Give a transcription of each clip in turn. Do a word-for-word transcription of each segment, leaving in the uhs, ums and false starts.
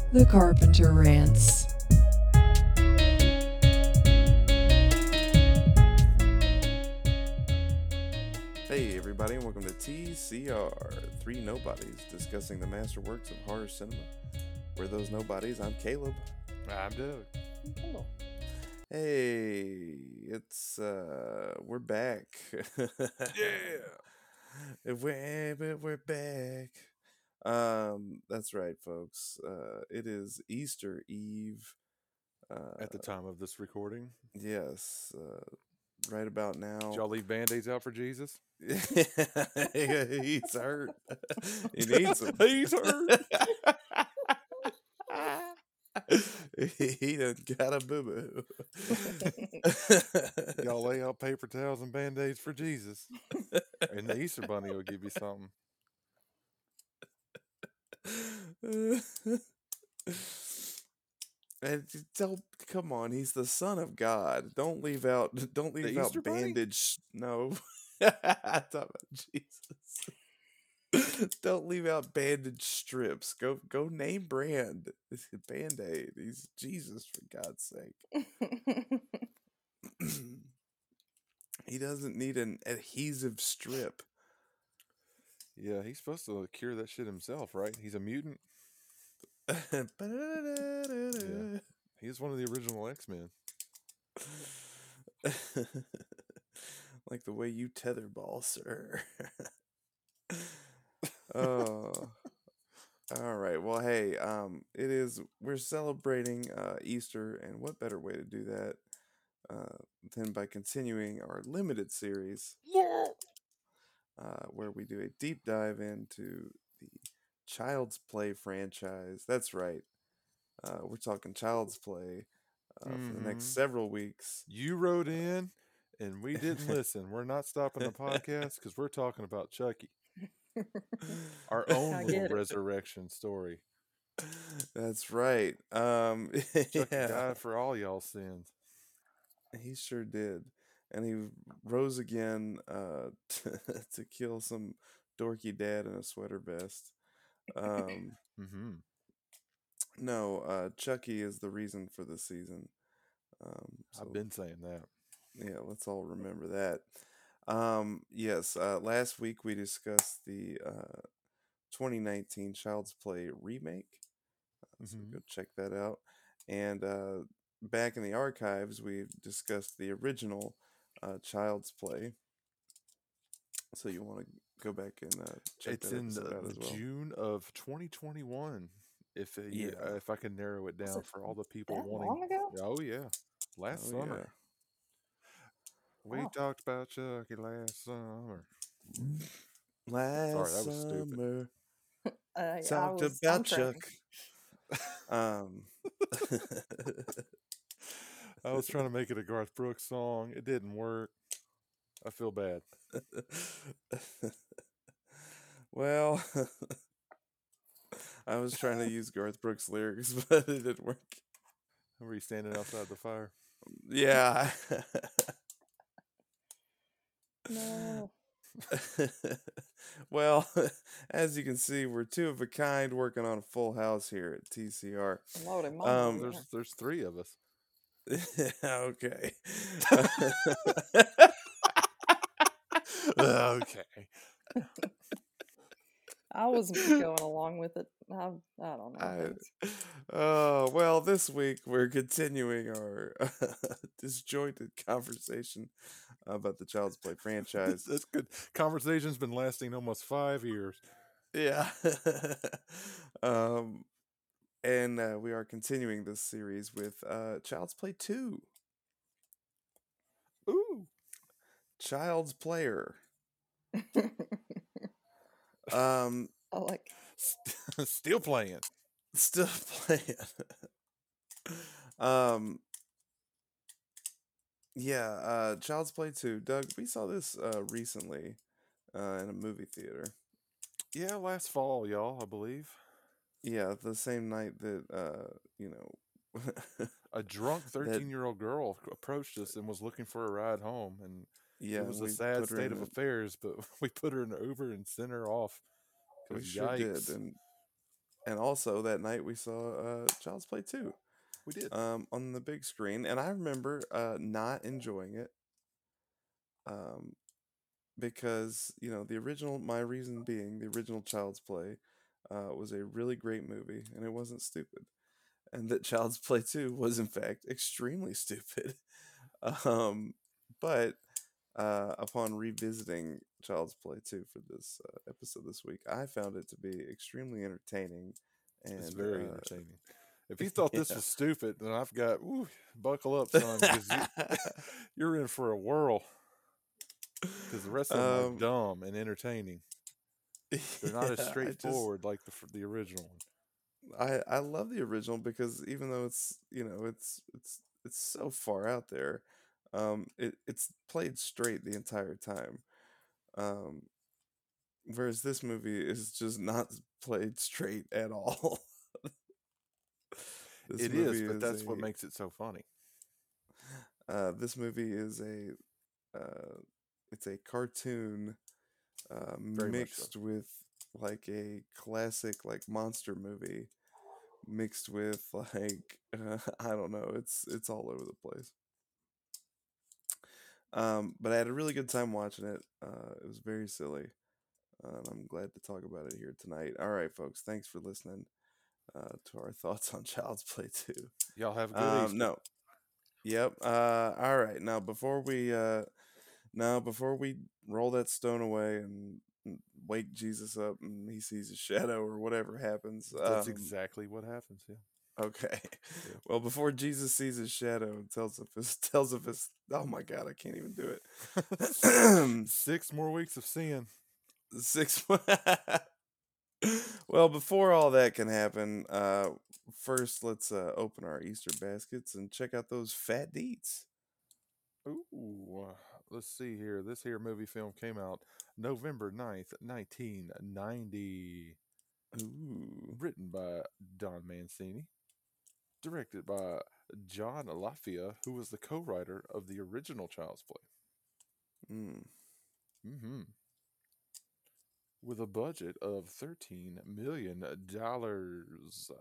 The Carpenter Rants. Hey everybody, and welcome to T C R, Three Nobodies discussing the masterworks of horror cinema. We're those nobodies. I'm Caleb. I'm Doug. Hello. Hey, it's uh, we're back. Yeah. we're we're back. Um, that's right, folks. Uh, it is Easter Eve. Uh, At the time of this recording, yes. Uh, right about now. did y'all leave Band-Aids out for Jesus? He's hurt. He needs them. He's hurt. He done got a boo boo. Y'all lay out paper towels and Band-Aids for Jesus. And the Easter Bunny will give you something. And don't come on, he's the son of God. Don't leave out. Don't leave The out Easter Bunny? bandage. No, I thought about Jesus. Don't leave out bandage strips. Go, go name brand. Band-Aid. He's Jesus, for God's sake. He doesn't need an adhesive strip. Yeah, he's supposed to cure that shit himself, right? He's a mutant. Yeah. He's one of the original X-Men. Like the way you tetherball, sir. Oh. All right. Well, hey, um, it is, we're celebrating uh, Easter, and what better way to do that uh, than by continuing our limited series, uh, where we do a deep dive into the Child's Play franchise. That's right. Uh, we're talking Child's Play uh, for the next Mhm. several weeks. You wrote in, and we didn't listen. We're not stopping the podcast because we're talking about Chucky. Our own I little get it. resurrection story. That's right. Um, Chucky yeah, died for all y'all sins. he sure did. And he rose again uh, to, to kill some dorky dad in a sweater vest. Um, Mm-hmm. no, uh, Chucky is the reason for the season. Um, so, I've been saying that. yeah, let's all remember that. Um, yes, uh, last week we discussed the uh, twenty nineteen Child's Play remake. Uh, so Mhm. go check that out. And uh, back in the archives, we discussed the original uh, Child's Play. So you want to go back and uh, check It's that in the, episode out the as well. June of twenty twenty-one. If uh, you, Yeah. uh, if I can narrow it Was down it for all the people that wanting. long ago? Oh yeah, last Oh, summer we Wow. talked about Chucky last summer. yeah. Last Sorry, that was stupid. summer, Uh, I talked was about on Chuck. training. Um, I was trying to make it a Garth Brooks song. It didn't work. I feel bad. well, I was trying to use Garth Brooks lyrics, but it didn't work. Were you standing outside the fire? Yeah. No. Well, as you can see, we're two of a kind working on a full house here at T C R. Lordy Um, mama. There's there's three of us. Okay. Okay. I was going along with it. I, I don't know. I, Thanks. uh, well, this week we're continuing our disjointed conversation about the Child's Play franchise. That's good. Conversation's been lasting almost five years. Yeah. um, and uh, we are continuing this series with uh, Child's Play two. Ooh. Child's Player. Um, I like. Still playing. still playing. um, yeah, uh, Child's Play two. Doug, we saw this uh, recently uh, in a movie theater. Yeah, last fall, y'all, I believe. Yeah, the same night that, uh, you know, A drunk that, thirteen-year-old girl approached us and was looking for a ride home, and yeah, it was a we sad put her state in of a, affairs, but we put her in an Uber and sent her off. we Because sure did, yikes. and and also that night we saw uh, Child's Play two We did. um, on the big screen, and I remember uh, not enjoying it um, because you know the original. My reason being the original Child's Play uh, was a really great movie, and it wasn't stupid, and that Child's Play two was in fact extremely stupid. um, but uh, upon revisiting Child's Play two for this uh, episode this week, I found it to be extremely entertaining, It's and very uh, entertaining. If you thought this yeah. was stupid, then I've got ooh, buckle up, son, because you, you're in for a whirl. Because the rest of them are um, dumb and entertaining. They're not as yeah, I just straightforward like the f- the original one. I I love the original because even though it's you know it's it's it's so far out there, um, it it's played straight the entire time. Um, whereas this movie is just not played straight at all. This It is, movie but is that's what a makes it so funny. uh, this movie is a uh, it's a cartoon uh, Very much so. mixed with like a classic like monster movie mixed with like uh, I don't know, it's it's all over the place. Um, but I had a really good time watching it. Uh, it was very silly. Uh, and I'm glad to talk about it here tonight. All right, folks, thanks for listening uh, to our thoughts on Child's Play two. Y'all have a good Um, Easter. no, yep. Uh, all right, now before we uh, now before we roll that stone away and and wake Jesus up and he sees a shadow or whatever happens. That's Um, exactly what happens. Yeah. okay. Yeah. Well, before Jesus sees his shadow and tells of his tells of his oh my God, I can't even do it. Six more weeks of sin. Six. Well, before all that can happen, uh, first let's uh, open our Easter baskets and check out those fat deets. Ooh, uh, let's see here. This here movie film came out November ninth, nineteen ninety. Ooh. Written by Don Mancini. Directed by John Lafia, who was the co-writer of the original Child's Play. Mm. Mm-hmm. With a budget of thirteen million dollars.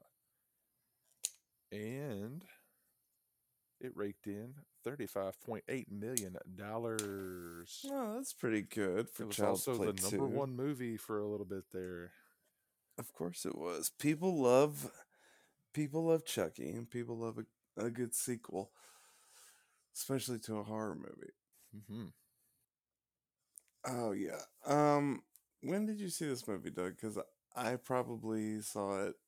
And it raked in thirty-five point eight million dollars. Oh, that's pretty good for It was Child's also Play the number two. one movie for a little bit there. Of course it was. People love people love Chucky and people love a, a good sequel, especially to a horror movie. Mm-hmm. Oh yeah. Um when did you see this movie, Doug? Cuz I probably saw it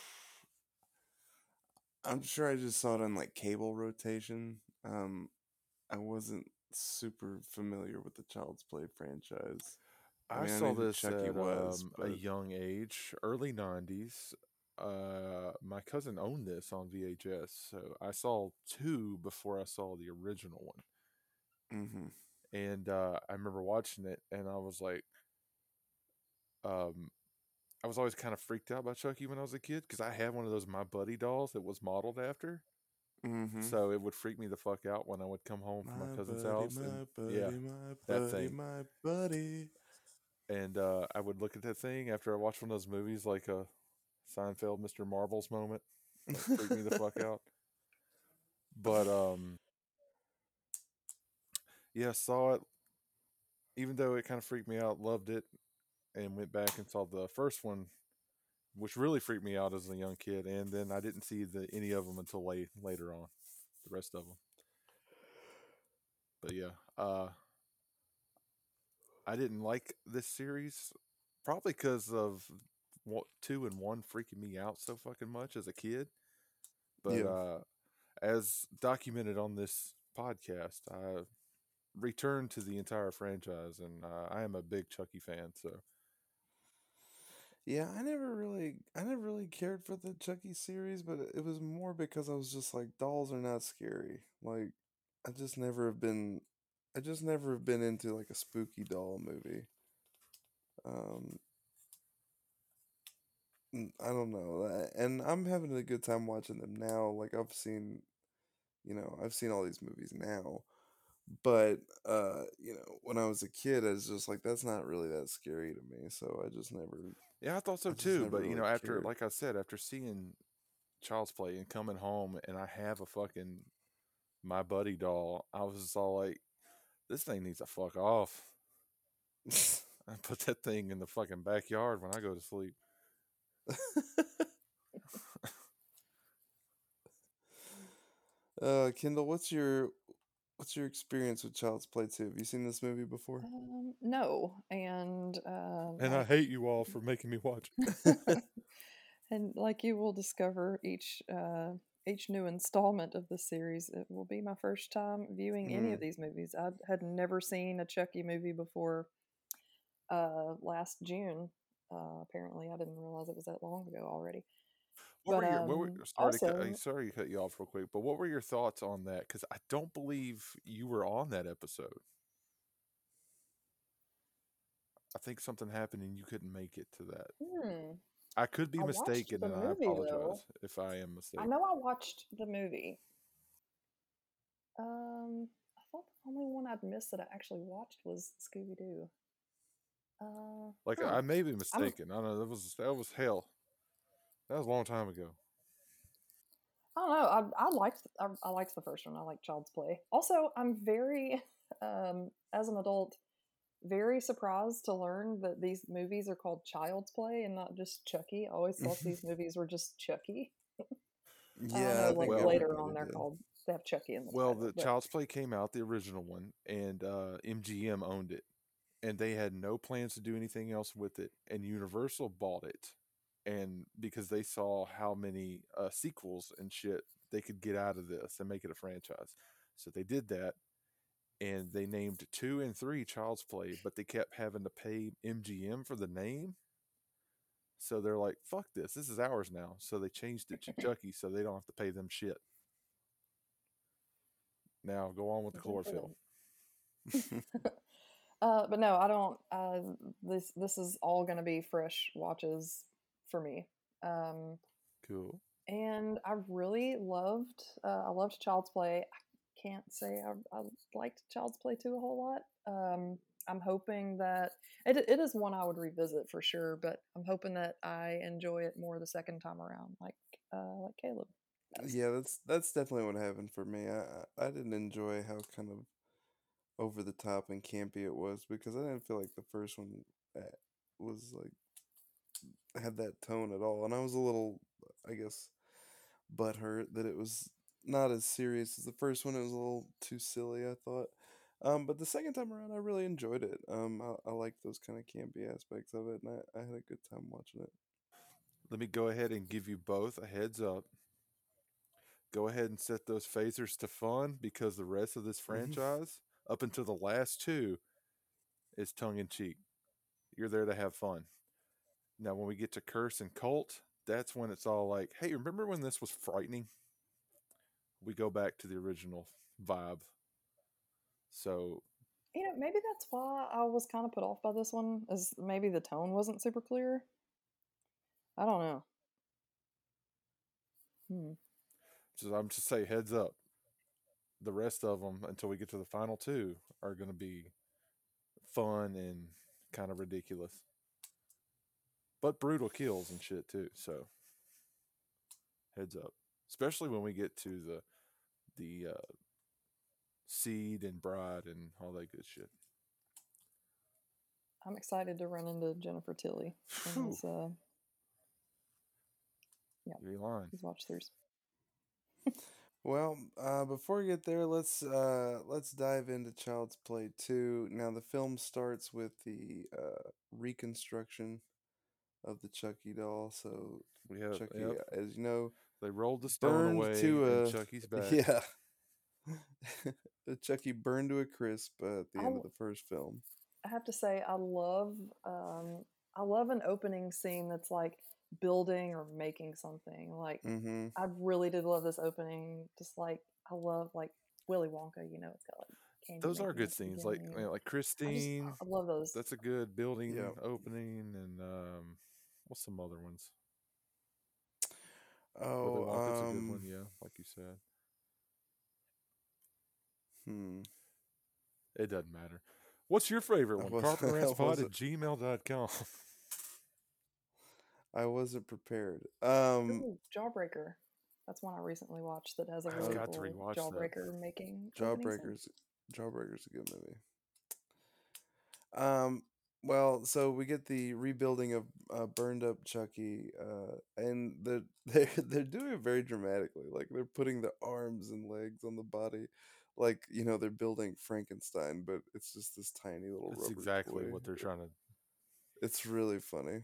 I'm sure I just saw it on like cable rotation. Um I wasn't super familiar with the Child's Play franchise. I I mean, I saw knew who this Chucky at was, um, a but young age, early nineties. Uh, my cousin owned this on V H S, so I saw two before I saw the original one. mm-hmm. And uh, I remember watching it, and I was like, um, I was always kind of freaked out by Chucky when I was a kid because I had one of those My Buddy dolls that was modeled after. Mm-hmm. So it would freak me the fuck out when I would come home from my My cousin's buddy, house, and my buddy, yeah, my that buddy, thing. my buddy. And uh, I would look at that thing after I watched one of those movies, like a Seinfeld, Mister Marbles moment, like freak me the fuck out. But um, yeah, saw it. Even though it kind of freaked me out, loved it, and went back and saw the first one, which really freaked me out as a young kid. And then I didn't see the any of them until late later on, the rest of them. But yeah, uh, I didn't like this series, probably because of what, two and one freaking me out so fucking much as a kid. But Yeah. uh, as documented on this podcast, I returned to the entire franchise, and uh, I am a big Chucky fan. So Yeah, I never really I never really cared for the Chucky series, but it was more because I was just like dolls are not scary. Like I just never have been I just never have been into like a spooky doll movie. Um n- I don't know. uh, And I'm having a good time watching them now. Like I've seen, you know, I've seen all these movies now. But uh, you know, when I was a kid, I was just like, that's not really that scary to me. So I just never, Yeah, I thought so I just too. never But you know, really after, cared. like I said, after seeing Child's Play and coming home, and I have a fucking My Buddy doll, I was just all like, this thing needs to fuck off. I put that thing in the fucking backyard when I go to sleep. uh, Kendall, what's your what's your experience with Child's Play two? Have you seen this movie before? Um, no, and um, And I like hate you all for making me watch it. and like you will discover each uh, each new installment of the series. It will be my first time viewing any of Mm. these movies. I had never seen a Chucky movie before uh, last June. Uh, apparently, I didn't realize it was that long ago already. What But were your what were, um, sorry to cut, uh, also, sorry to cut you off real quick, but what were your thoughts on that? Because I don't believe you were on that episode. I think something happened and you couldn't make it to that. hmm, I could be I watched mistaken, the and I movie though. apologize if I am I mistaken. know I watched the movie. Um, I thought the only one I'd missed that I actually watched was Scooby Doo. Uh, Like huh. I may be I'm mistaken. I don't know. That was that was hell. That was a long time ago. I don't know. I I liked I, I liked the first one. I like Child's Play. Also, I'm very um as an adult very surprised to learn that these movies are called Child's Play and not just Chucky. I always thought these movies were just Chucky. I Yeah, know I like think Well, later everybody on they're did. called they have Chucky in the well, title, the but Child's Play came out, the original one, and uh, M G M owned it, and they had no plans to do anything else with it. And Universal bought it, and because they saw how many uh, sequels and shit they could get out of this and make it a franchise, so they did that. And they named two and three Child's Play, but they kept having to pay M G M for the name. So they're like, fuck this. This is ours now. So they changed it to Chucky so they don't have to pay them shit. Now go on with the good for chlorophyll. them. Uh, but no, I don't. Uh, this this is all going to be fresh watches for me. Um, Cool. and I really loved. Uh, I loved Child's Play. I can't say I, I liked Child's Play two a whole lot. Um, I'm hoping that it it is one I would revisit for sure. But I'm hoping that I enjoy it more the second time around, like uh, like Caleb does. Yeah, that's that's definitely what happened for me. I I I didn't enjoy how kind of over the top and campy it was because I didn't feel like the first one uh, was like had that tone at all, and I was a little, I guess, butthurt that it was not as serious as the first one. It was a little too silly, I thought. Um, but the second time around, I really enjoyed it. Um, I, I liked those kind of campy aspects of it, and I, I had a good time watching it. Let me go ahead and give you both a heads up. Go ahead and set those phasers to fun because the rest of this franchise, up until the last two, is tongue in cheek. You're there to have fun. Now, when we get to Curse and Cult, that's when it's all like, hey, remember when this was frightening? We go back to the original vibe. So, You know, maybe that's why I was kind of put off by this one. Is maybe the tone wasn't super clear. I don't know. Hmm. just, I'm just say heads up. The rest of them, until we get to the final two, are going to be fun and kind of ridiculous, but brutal kills and shit too. So, heads up, especially when we get to the the uh, seed and bride and all that good shit. I'm excited to run into Jennifer Tilly in Whew, his uh yeah, you ain't lying. his watch throughs. Well, uh, before we get there, let's uh, let's dive into Child's Play two. Now, the film starts with the uh, reconstruction of the Chucky doll. So, We have, Chucky, yep. as you know, They rolled the stone burned away, to and a Chucky's back. yeah. Chucky burned to a crisp uh, at the I, end of l- the first film. I have to say I love um I love an opening scene that's like building or making something. Like Mm-hmm. I really did love this opening. Just like I love like Willy Wonka. You know, it's got like candy Those are making good at the scenes, like beginning, you and know, like I just Christine. I love those. That's a good building Yeah. opening, and um, what's some other ones? Willy Oh, Wonka's a good um, one, yeah, like you said. hmm. It doesn't matter. What's your favorite I one? wasn't. I carpenterrantspod at wasn't. gmail dot com. I wasn't prepared. Um, Ooh, Jawbreaker. That's one I recently watched that has a I've really got to cool rewatch that. Jawbreaker making opening scene. Jawbreakers. Jawbreaker's a good movie. Um, well, so we get the rebuilding of uh, burned up Chucky, uh, and they're they're they're doing it very dramatically. Like they're putting the arms and legs on the body, like you know they're building Frankenstein, but it's just this tiny little That's rubber exactly toy. what they're trying to. It's really funny.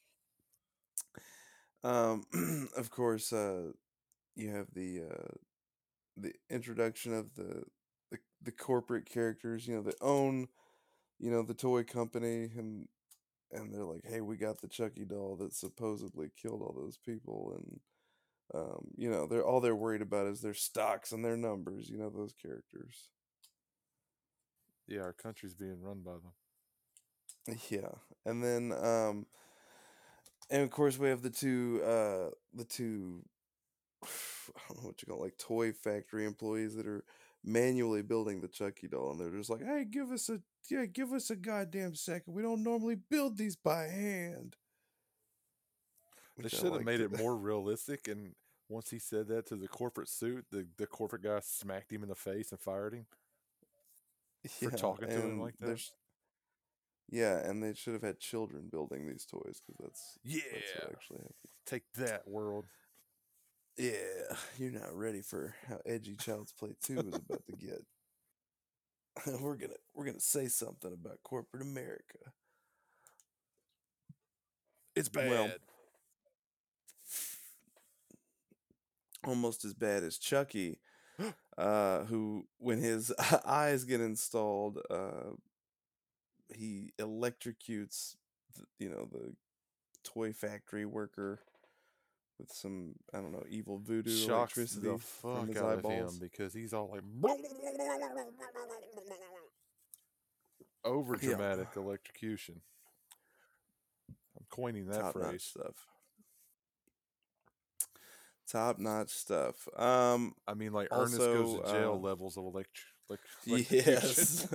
Yeah. Um, of course, uh, you have the uh, the introduction of the, the the corporate characters. You know, that own you know the toy company, and and they're like, "Hey, we got the Chucky doll that supposedly killed all those people," and um, you know, they're all they're worried about is their stocks and their numbers. You know, those characters. Yeah, our country's being run by them. Yeah, and then um, and of course we have the two uh the two I don't know what you call it, like toy factory employees that are manually building the Chucky doll, and they're just like, "Hey, give us a yeah, give us a goddamn second. We don't normally build these by hand." They Which I should have liked made it. it more realistic. And once he said that to the corporate suit, the, the corporate guy smacked him in the face and fired him for Yeah, talking to him and like that. there's yeah, and they should have had children building these toys because that's Yeah. that's what actually happened. Take that, world. Yeah, you're not ready for how edgy Child's Play two is about to get. we're gonna we're gonna say something about corporate America. It's bad. Well, almost as bad as Chucky, uh, who when his eyes get installed, uh, he electrocutes, the, you know, the toy factory worker with some I don't know evil voodoo Shocks electricity the from fuck his out of eyeballs. him because he's all like over Yeah, dramatic electrocution. I'm coining that top notch phrase. stuff. Top notch stuff. Um, I mean, like Ernest goes also, to jail uh, levels of elect- elec- electrocution. yes.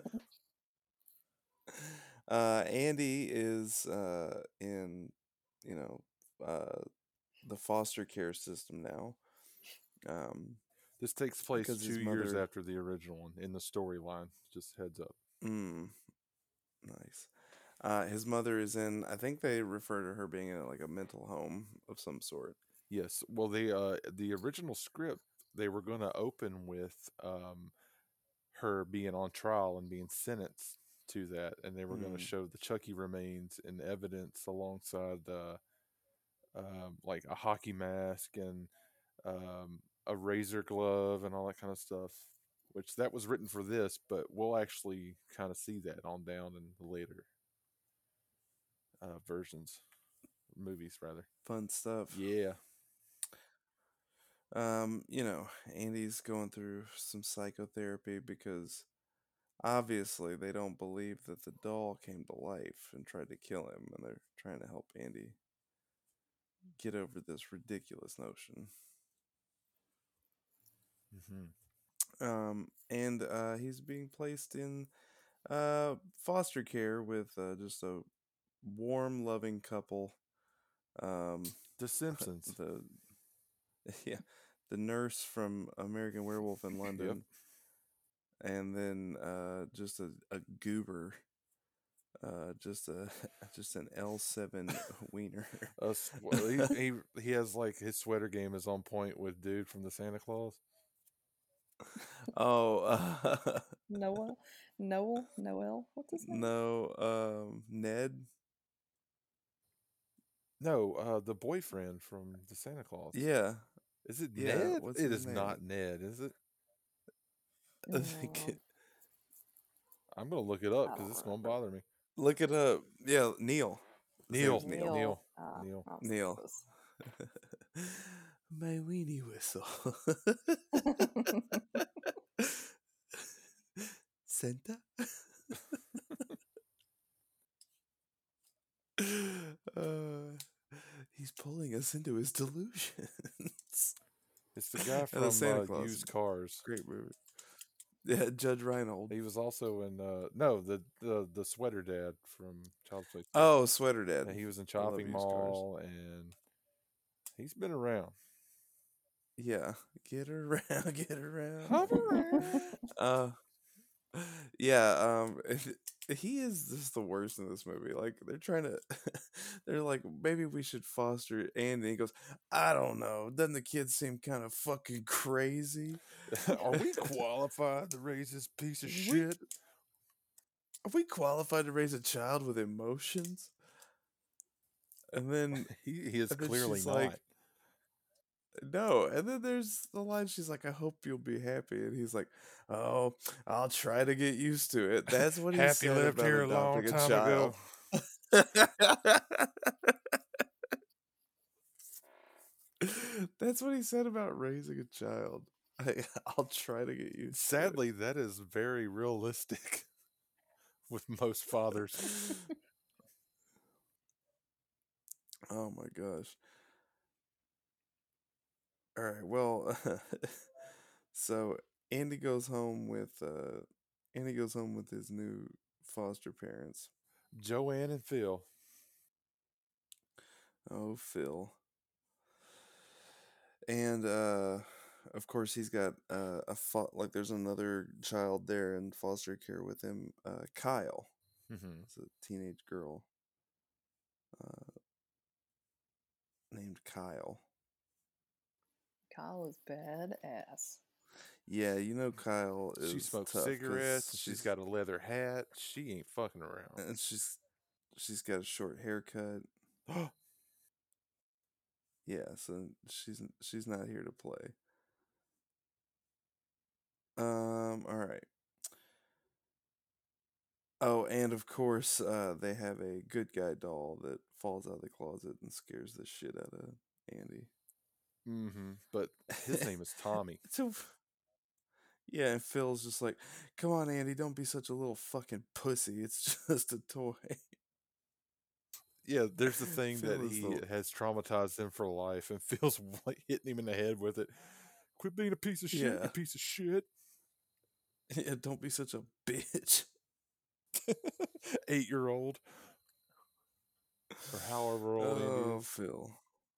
uh, Andy is uh in, you know, uh, the foster care system now. Um, This takes place because his two years mother. after the original one in the storyline. Just heads up. Mm, nice. Uh, his mother is in. I think they refer to her being in like a mental home of some sort. Yes. Well, they uh, the original script they were going to open with um, her being on trial and being sentenced to that, and they were going to Mm. show the Chucky remains in evidence alongside uh, um, like a hockey mask and um, a razor glove and all that kind of stuff. Which that was written for this, but we'll actually kind of see that on down in the later uh, versions, movies rather. Fun stuff. Yeah. Um, you know, Andy's going through some psychotherapy because obviously they don't believe that the doll came to life and tried to kill him, and they're trying to help Andy get over this ridiculous notion. Mm-hmm. Um, and uh, he's being placed in uh, foster care with uh, just a warm, loving couple. Um, The Simpsons. the yeah, the nurse from American Werewolf in London, yep. And then uh, just a, a goober, uh, just a just an L seven wiener. Uh, well, he, he he has like his sweater game is on point with dude from the Santa Claus. Oh, uh, Noah, Noel, Noel. What's his name? No, um, Ned. No, uh, the boyfriend from the Santa Claus. Yeah. Is it Yeah, Ned? what's It his is name? not Ned, is it? I think No, it- I'm gonna look it up I because don't it's gonna remember. bother me. Look it up. Yeah, Neil. His Neil. name's Neil. Neil. Ah, Neil. I was Neil. close. My weenie whistle. Santa? uh, he's pulling us into his delusions. It's the guy And the from Santa uh, Claus. Used Cars. Great movie. Yeah, Judge Reinhold. He was also in uh no the the the sweater dad from Child's Play two. Oh, Sweater Dad. Yeah, he was in I love Chopping used cars. Mall, and he's been around. Yeah, get around, get around. Hover around. Uh, yeah. Um, he is just the worst in this movie. Like they're trying to, they're like, maybe we should foster Andy. He goes, I don't know. Doesn't the kid seem kind of fucking crazy? Are we qualified to raise this piece of We- shit? Are we qualified to raise a child with emotions? And then He, he is And then clearly she's not. like, no. And then there's the line. She's like, I hope you'll be happy. And he's like, oh, I'll try to get used to it. That's what he Happy said left about here a long adopting a time child. ago. That's what he said about raising a child. I, I'll try to get used to it. Sadly, that is very realistic with most fathers. Oh my gosh. All right. Well, so Andy goes home with uh Andy goes home with his new foster parents. Joanne and Phil. Oh, Phil. And uh of course he's got uh a fo- like there's another child there in foster care with him, uh Kyle. Mm-hmm. It's a teenage girl. Uh named Kyle. Kyle is badass. Yeah, you know Kyle is She smokes tough 'cause cigarettes. She's got a leather hat. She ain't fucking around. and she's she's got a short haircut. Yeah, so she's she's not here to play. Um, all right. Oh, and of course, uh, they have a good guy doll that falls out of the closet and scares the shit out of Andy. Mm-hmm. But his name is Tommy. So, yeah, and Phil's just like, "Come on, Andy, don't be such a little fucking pussy. It's just a toy." Yeah, there's the thing Phil that is he the- has traumatized him for life, and Phil's like hitting him in the head with it. Quit being a piece of shit, Yeah. you piece of shit. Yeah, don't be such a bitch. Eight year old. Or however old Andy Oh, is. Phil.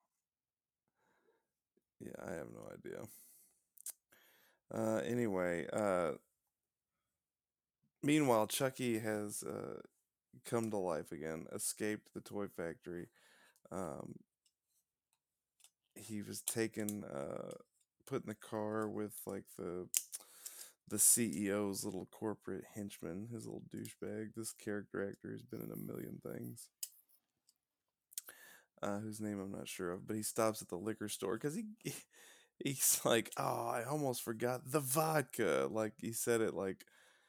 Yeah, I have no idea. Uh, anyway, uh, meanwhile, Chucky has uh, come to life again, escaped the toy factory. Um, he was taken, uh, put in the car with like the the C E O's little corporate henchman, his little douchebag. This character actor has been in a million things. Uh, whose name I'm not sure of, but he stops at the liquor store because he, he's like, "Oh, I almost forgot the vodka." Like he said it like,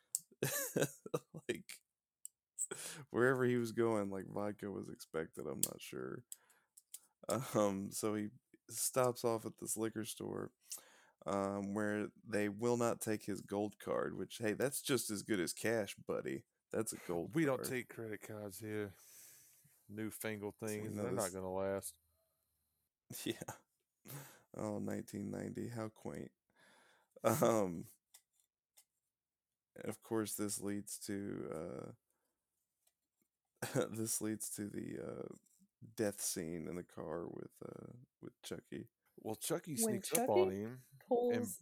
like wherever he was going, like vodka was expected. I'm not sure. Um, so he stops off at this liquor store, um, where they will not take his gold card. Which, hey, that's just as good as cash, buddy. That's a gold. We don't card. take credit cards here. Newfangled So, you things. know, They're this- not going to last. Yeah. Oh, nineteen ninety. How quaint. Um. Of course, this leads to uh, this leads to the uh, death scene in the car with uh, with Chucky. Well, Chucky When sneaks up on Chucky him. Pulls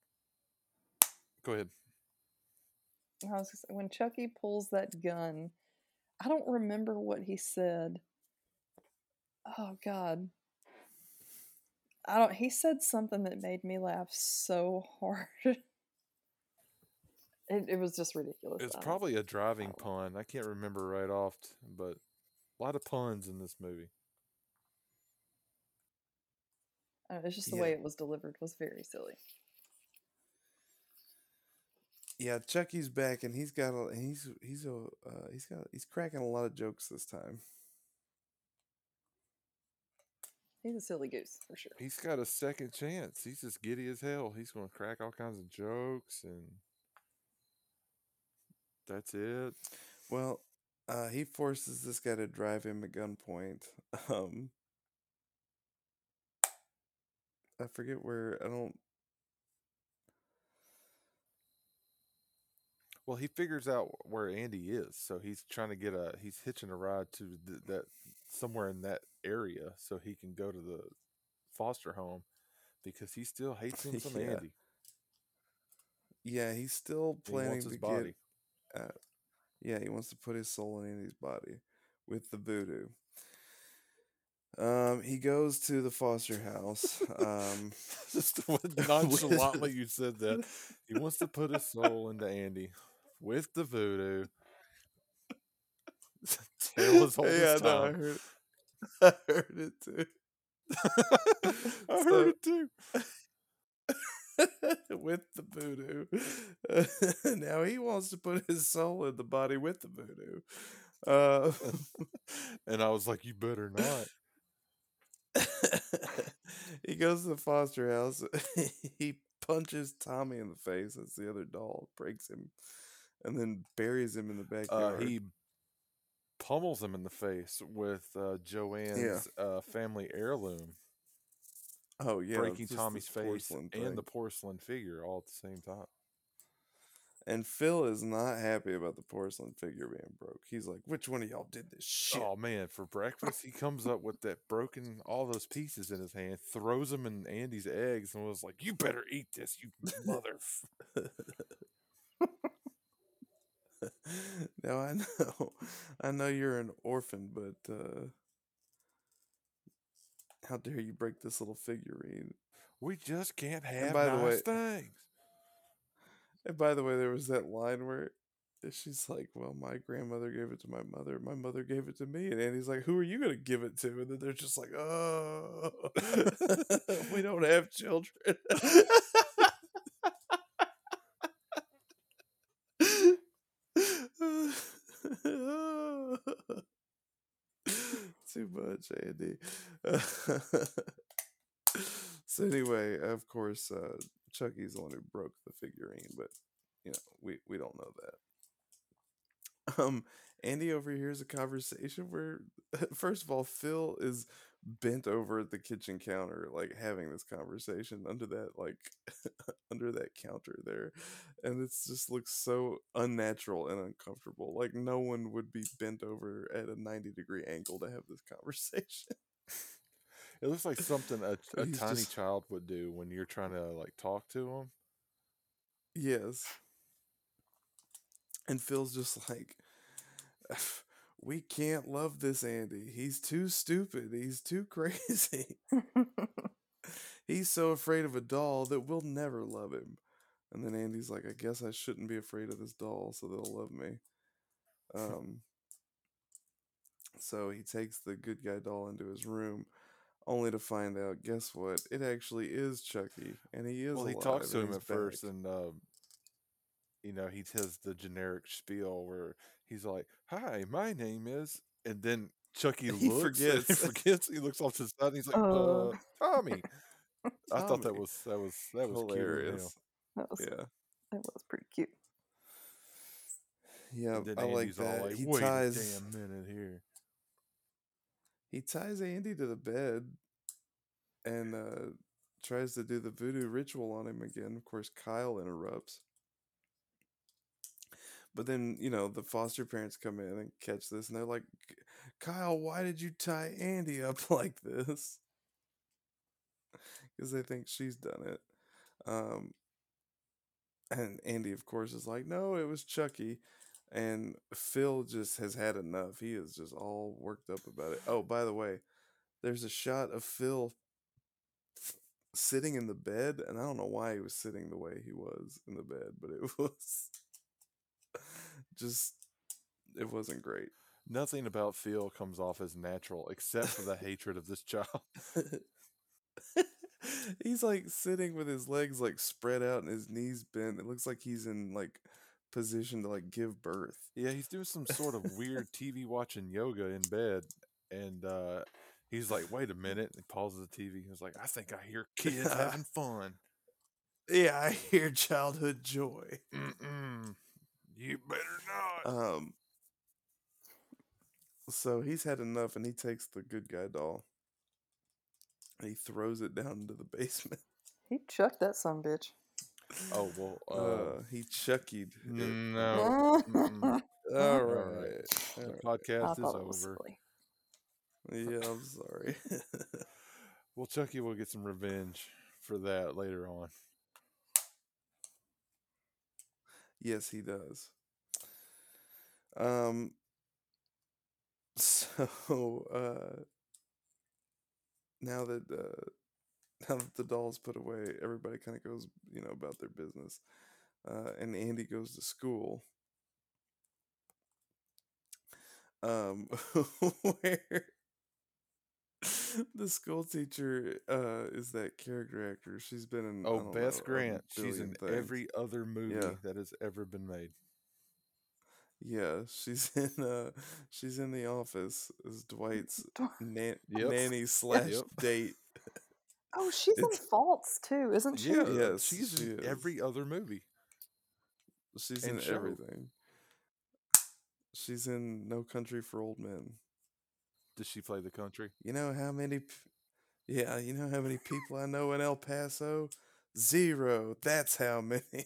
Go ahead. I was gonna say, when Chucky pulls that gun, I don't remember what he said. Oh God. I don't he said something that made me laugh so hard. it, it was just ridiculous. It's I don't- probably a driving don't- pun. I can't remember right off, t- but a lot of puns in this movie. I don't know, it's just the Yeah. way it was delivered was very silly. Yeah, Chucky's back, and he's got a he's he's a uh, he's got he's cracking a lot of jokes this time. He's a silly goose for sure. He's got a second chance. He's just giddy as hell. He's going to crack all kinds of jokes, and that's it. Well, uh, he forces this guy to drive him at gunpoint. Um, I forget where. I don't. Well, he figures out where Andy is, so he's trying to get a he's hitching a ride to th- that somewhere in that area so he can go to the foster home because he still hates him some Yeah, Andy. yeah, he's still He wants planning his to get. body. Uh, yeah, he wants to put his soul in Andy's body with the voodoo. Um, he goes to the foster house. Um, Just the way with nonchalantly you said that. He wants to put his soul into Andy with the voodoo. Tale as old yeah, as no, I time. heard, I heard it too. I heard So it too. with the voodoo, now he wants to put his soul in the body with the voodoo. Uh, And I was like, you better not. he goes to the foster house. He punches Tommy in the face. That's the other doll. Breaks him, and then buries him in the Uh, backyard. he pummels him in the face with uh, Yeah. Joanne's uh, family heirloom, Oh yeah, breaking just Tommy's this face porcelain and thing. the porcelain figure all at the same time. And Phil is not happy about the porcelain figure being broke. He's like, "Which one of y'all did this shit?" Oh man, for breakfast he comes up with that broken all those pieces in his hand, throws them in Andy's eggs, and was like, "You better eat this, you mother." F-. Now I know, I know you're an orphan, but uh, how dare you break this little figurine? We just can't And have by the way, nice things. and by the way, there was that line where she's like, "Well, my grandmother gave it to my mother. My mother gave it to me." And Andy's like, "Who are you gonna give it to?" And then they're just like, "Oh, we don't have children." Too much, Andy. So anyway, of course, uh, Chucky's the one who broke the figurine, but you know, we we don't know that. Um, Andy overhears a conversation where, first of all, Phil is bent over at the kitchen counter, like having this conversation under that, like under that counter there, and it just looks so unnatural and uncomfortable. Like no one would be bent over at a ninety degree angle to have this conversation. It looks like something a, But a he's tiny just child would do when you're trying to like talk to him. yes, and Phil's just like, we can't love this Andy. He's too stupid. He's too crazy. He's so afraid of a doll that we'll never love him. And then Andy's like, I guess I shouldn't be afraid of this doll, so they'll love me. Um, so he takes the good guy doll into his room, only to find out, guess what? It actually is Chucky, and he is Well, he alive, talks to and him he's at first, back. and uh, you know he says the generic spiel where he's like, "Hi, my name is," and then Chucky He looks and he forgets. forgets. He looks off to the side. And he's like, uh, "Uh, Tommy." I thought that Tommy. was that was that was cute of him. Hilarious. that was Yeah. that was pretty cute. Yeah, And then I like Andy's all that. like, He "Wait a ties damn minute here." he ties Andy to the bed and uh tries to do the voodoo ritual on him again. Of course, Kyle interrupts. But then, you know, the foster parents come in and catch this, and they're like, Kyle, why did you tie Andy up like this? Because they think she's done it. Um, and Andy, of course, is like, no, it was Chucky. And Phil just has had enough. He is just all worked up about it. Oh, by the way, there's a shot of Phil sitting in the bed, and I don't know why he was sitting the way he was in the bed, but it was just, it wasn't great. Nothing about Phil comes off as natural except for the hatred of this child. He's like sitting with his legs like spread out and his knees bent. It looks like he's in like position to like give birth. Yeah, he's doing some sort of weird T V watching yoga in bed, and uh, he's like, "Wait a minute!" And he pauses the T V. He's like, "I think I hear kids having fun." Yeah, I hear childhood joy. Mm-mm. You better not. Um, so he's had enough, and he takes the good guy doll and he throws it down into the basement. He chucked that son bitch. Oh well. Uh, Uh, he Chuckied it. no. Mm-mm. All All right. right. All The right. I podcast is thought it was over. silly. Yeah, I'm sorry. Well, Chucky will get some revenge for that later on. Yes, he does. Um. So, uh, now that uh, now that the doll's put away, everybody kind of goes, you know, about their business. Uh, and Andy goes to school. Um, where the school teacher uh is that character actor. She's been in Oh, I don't Bess know a Grant. She's billion in things. every other movie Yeah, that has ever been made. yeah. She's in uh she's in The Office as Dwight's nan- Yep. nanny slash Yep. date. Oh, she's in It's Faults too, isn't she? Yeah, uh, yes, she's she in is. every other movie She's and in show. everything. She's in No Country for Old Men. Does she play the country? You know how many? p- Yeah, you know how many people I know in El Paso? Zero. That's how many.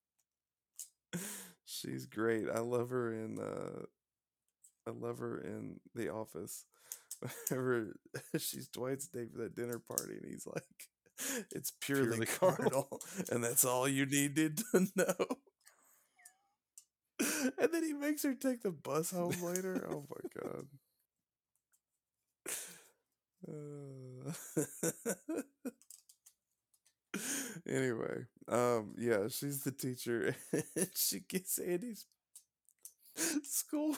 She's great. I love her in. Uh, I love her in The Office. Whenever she's Dwight's date for that dinner party, and he's like, "It's purely, Purely carnal, carnal. and that's all you needed to know." And then he makes her take the bus home later. Oh my god. Uh, anyway, um, yeah, she's the teacher. And she gets Andy's school.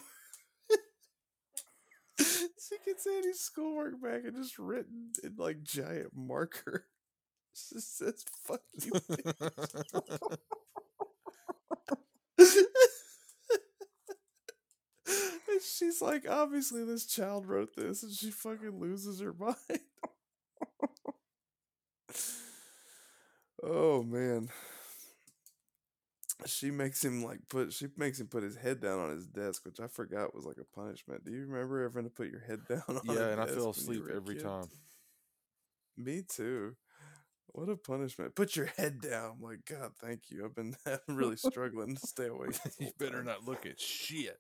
She gets Andy's schoolwork back and just written in like giant marker. She just says "fuck you." And she's like, obviously this child wrote this, and she fucking loses her mind. Oh man. She makes him like put she makes him put his head down on his desk, which I forgot was like a punishment. Do you remember having to put your head down on Yeah, a and I desk fell when you asleep were a every kid? time. Me too. What a punishment. Put your head down. Like, God, thank you. I've been I've been really struggling to stay awake this You whole better time. not look at shit.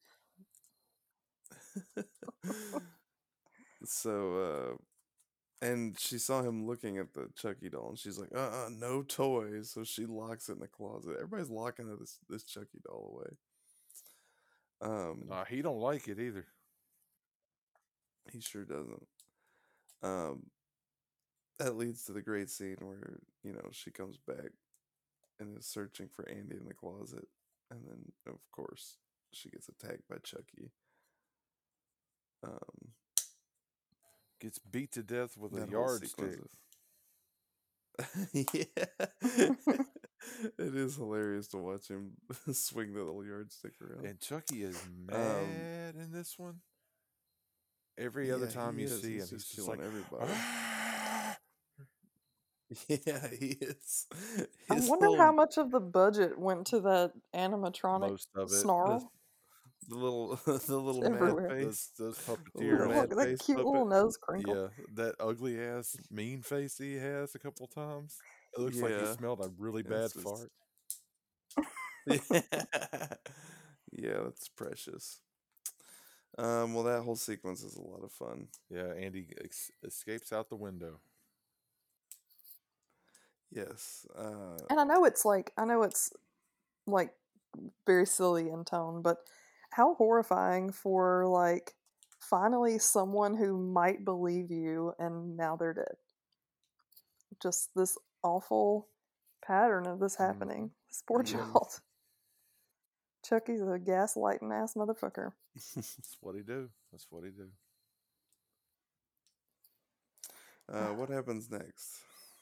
So uh and she saw him looking at the Chucky doll, and she's like, "Uh, uh no toys." So she locks it in the closet. Everybody's locking this this Chucky doll away. Um, Uh, he don't like it either. he sure doesn't. Um, that leads to the great scene where you know she comes back and is searching for Andy in the closet, and then of course she gets attacked by Chucky. Um, Gets beat to death with a that whole yardstick. sequence of yeah. It is hilarious to watch him swing that little yardstick around. And Chucky is Um, mad in this one. Every other yeah, time he you is. see him, He's he's just just like, killing everybody. "Ah!" Yeah, he is. I His wonder little how much of the budget went to that animatronic most of it. the, snarl the little the little mad everywhere. Those face. those The puppeteers. little Look mad at that face cute little puppet. nose crinkle. Yeah, that ugly ass mean face he has a couple times. It looks like he Yeah, smelled a really bad it's just fart. yeah, yeah. That's precious. Um, well, that whole sequence is a lot of fun. Yeah, Andy ex- escapes out the window. Yes. Uh, And I know it's like I know it's like very silly in tone, but how horrifying for like finally someone who might believe you and now they're dead. Just this awful pattern of this Mhm. happening. This poor Mhm. child. Chucky's a gaslighting ass motherfucker. That's what he do. That's what he do. uh, what happens next?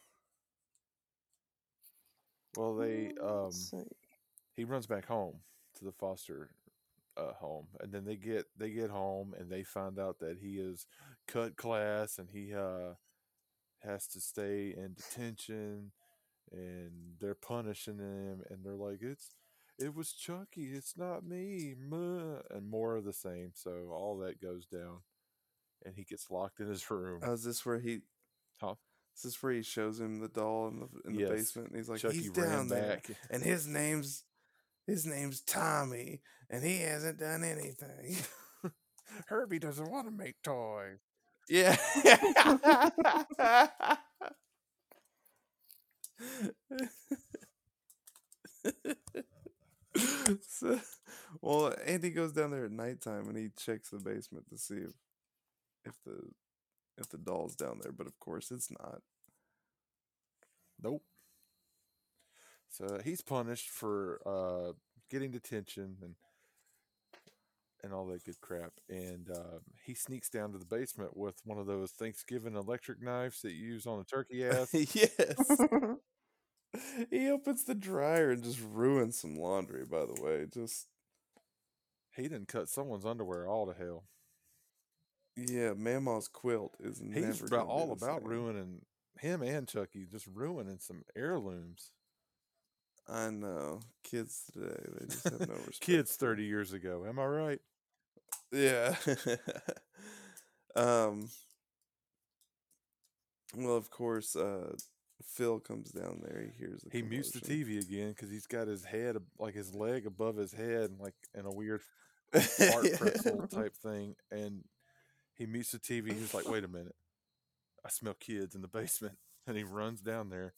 Well, they um Let's see. he runs back home to the foster uh, home, and then they get they get home and they find out that he is cut class and he uh has to stay in detention, and they're punishing him, and they're like, it's it was Chucky, it's not me, Muh," and more of the same. So all that goes down, and he gets locked in his room. Oh, is this where he? Huh? Is this where he shows him the doll in the in the Yes, basement? And he's like, Chucky he's ran down there, back. and his name's his name's Tommy, and he hasn't done anything. Herbie doesn't want to make toys. Yeah. So, well, Andy goes down there at nighttime and he checks the basement to see if if the if the doll's down there, but of course it's not. Nope. So he's punished for uh, getting detention and and all that good crap. And uh, he sneaks down to the basement with one of those Thanksgiving electric knives that you use on a turkey ass. Yes. He opens the dryer and just ruins some laundry, by the way. Just He didn't cut someone's underwear all to hell. yeah, Mama's quilt is never He's gonna about be all the about same. ruining him and Chucky, just ruining some heirlooms. I know. Kids today, they just have no respect. Kids for- thirty years ago. Am I right? Yeah. um. Well, of course, uh, Phil comes down there. He hears the He mutes the commotion. T V again because he's got his head, ab- like his leg above his head, and like in a weird art pretzel type thing. And he mutes the T V. He's like, wait a minute. I smell kids in the basement. And he runs down there.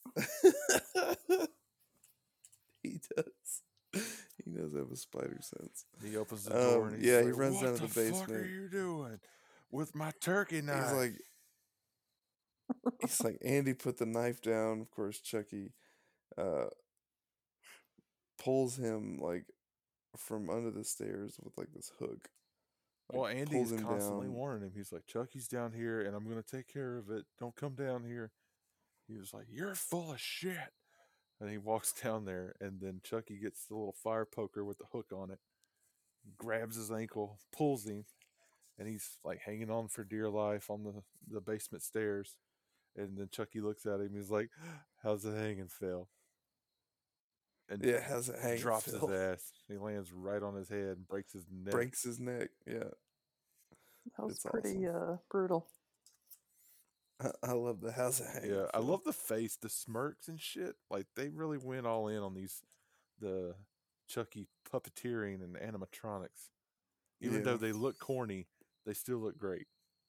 He does. He does have a spider sense. He opens the door Um, and he's yeah, like, he runs what down to the the fuck are basement. you doing with my turkey knife? He's like, he's like, Andy put the knife down. Of course, Chucky uh, pulls him like from under the stairs with like this hook. Like, well, Andy's pulls him constantly down. warning him. He's like, Chucky's down here and I'm going to take care of it. Don't come down here. He was like, you're full of shit. And he walks down there, and then Chucky gets the little fire poker with the hook on it, grabs his ankle, pulls him, and he's like hanging on for dear life on the, the basement stairs. And then Chucky looks at him. He's like, how's it hanging, Phil? And Yeah, how's it hanging, drops Phil? his ass. He lands right on his head and breaks his neck. Breaks his neck. Yeah. That was It's pretty awesome. uh, brutal. I, I love the how's it hanging. Yeah, I Phil. love the face, the smirks and shit. Like they really went all in on these, the Chucky puppeteering and animatronics. Even Yeah. though they look corny, they still look great.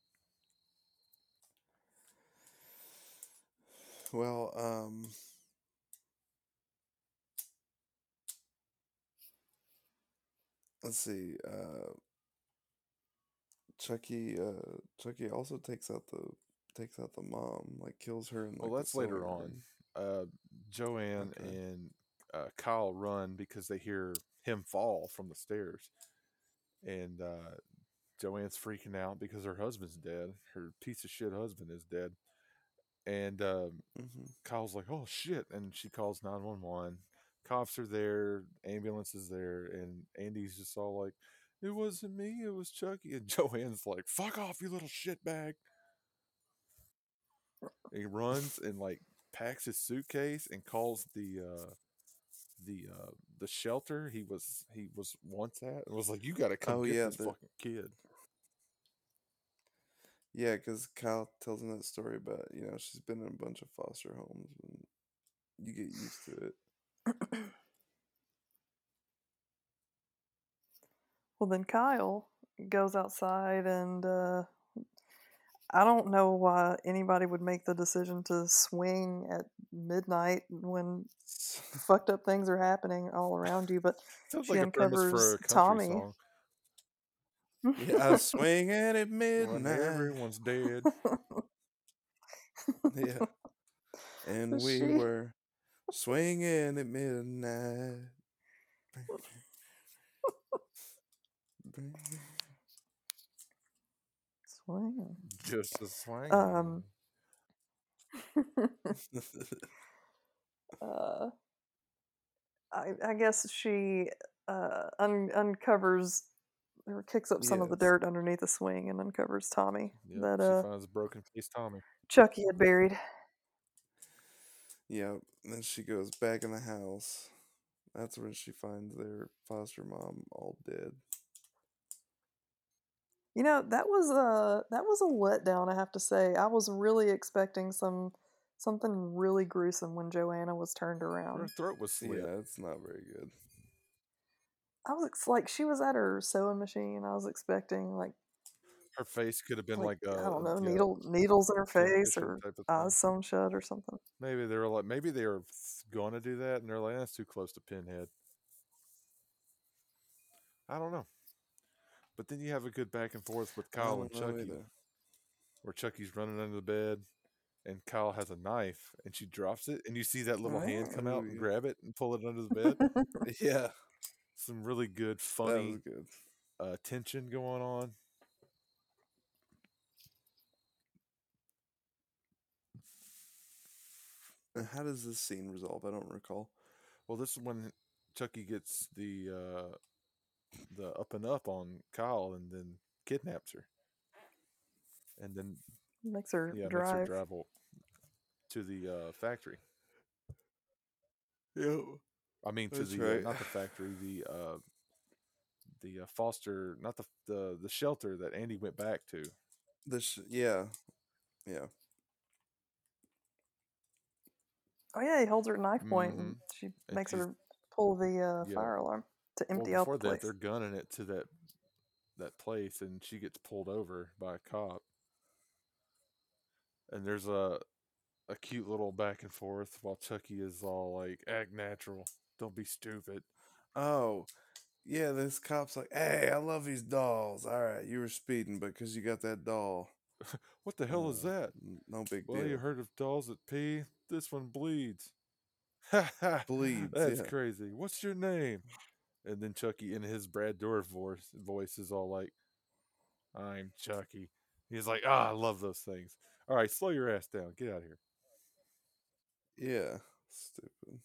Well, um, let's see. Uh, Chucky, uh, Chucky also takes out the takes out the mom, like kills her. In, like, Well, the that's later sewing on. room. Uh, Joanne Okay. and uh, Kyle run because they hear him fall from the stairs, and uh, Joanne's freaking out because her husband's dead. Her piece of shit husband is dead, and um, hmm Kyle's like, "Oh shit!" and she calls nine one one. Cops are there, ambulance is there, and Andy's just all like, "It wasn't me, it was Chucky." And Joanne's like, "Fuck off, you little shitbag!" He runs and like packs his suitcase and calls the uh, the uh, the shelter he was he was once at, and was like, "You got to come Oh get yeah, this the, fucking kid." yeah, because Kyle tells him that story about, you know, she's been in a bunch of foster homes, and you get used to it. Well, then Kyle goes outside, and uh, I don't know why anybody would make the decision to swing at midnight when fucked up things are happening all around you, but Sounds she like a premise for uncovers a country Tommy. song. Yeah, I was swinging at When midnight. everyone's dead. Yeah, and But we she- were swinging at midnight. Swing. Just a swing. Um, uh, I, I guess she uh, un- uncovers or kicks up some of the Yes. dirt underneath the swing and uncovers Tommy Yep, that she uh, finds broken face Tommy. Chucky had buried. Yeah, then she goes back in the house. That's when she finds their foster mom all dead. You know, that was a that was a letdown, I have to say. I was really expecting some something really gruesome when Joanna was turned Her around. throat was slit. Yeah, it's not very good. I was ex- like, she was at her sewing machine. I was expecting like Her face could have been like like I a don't know, yeah, needle needles in her face Kingfisher or type of eyes thing. sewn shut or something. Maybe they were like, maybe they were going to do that, and they're like, that's too close to Pinhead. I don't know. But then you have a good back and forth with I Kyle and don't know Chucky, either. where Chucky's running under the bed, and Kyle has a knife, and she drops it, and you see that little hand come out Ooh, and yeah. grab it and pull it under the bed. Yeah, Some really good, that funny was good. uh, tension going on. And how does this scene resolve? I don't recall. Well, this is when Chucky gets the uh, the up and up on Kyle, and then kidnaps her, and then Makes her yeah, makes her drive. travel to the uh, factory. Yeah, I mean, to that's the uh, right. not the factory, the uh, the uh, foster, not the the the shelter that Andy went back to. This, yeah, yeah, Oh yeah, he holds her at knife point Mm-hmm. and she And makes she's her pull the uh, yeah. fire alarm to Well, empty out before the that, place. they're gunning it to that that place, and she gets pulled over by a cop. And there's a a cute little back and forth while Chucky is all like, "Act natural, don't be stupid." Oh, yeah, this cop's like, hey, I love these dolls. All right, you were speeding because you got that doll. What the hell is Uh, that? n- no big Well, you deal. heard of dolls that pee? This one bleeds. Ha ha! Bleeds, That's yeah. crazy. What's your name? And then Chucky, in his Brad Dourif voice, voice is all like, "I'm Chucky." He's like, "Ah, I love those things. All right, slow your ass down. Get out of here." Yeah, stupid.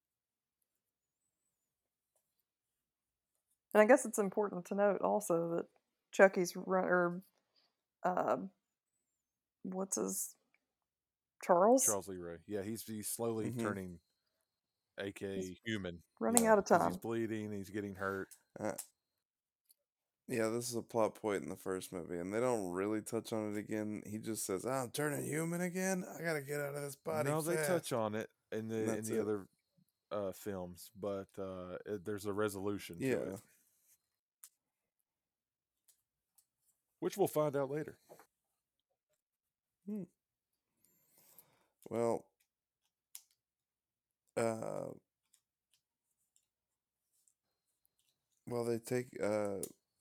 And I guess it's important to note also that Chucky's run or uh, what's his Charles Charles Lee Ray. Yeah, he's he's slowly Mm-hmm. turning, aka He's human. running Yeah, out of because he's time. bleeding, he's getting hurt. Uh, yeah, this is a plot point in the first movie, and they don't really touch on it again. He just says, "I'm turning human again. I gotta get out of this body No, they fast." touch on it in the And in that's the it. other uh, films, but uh, it, there's a resolution to Yeah. it, which we'll find out later. Hmm. Well, uh, well, they take uh,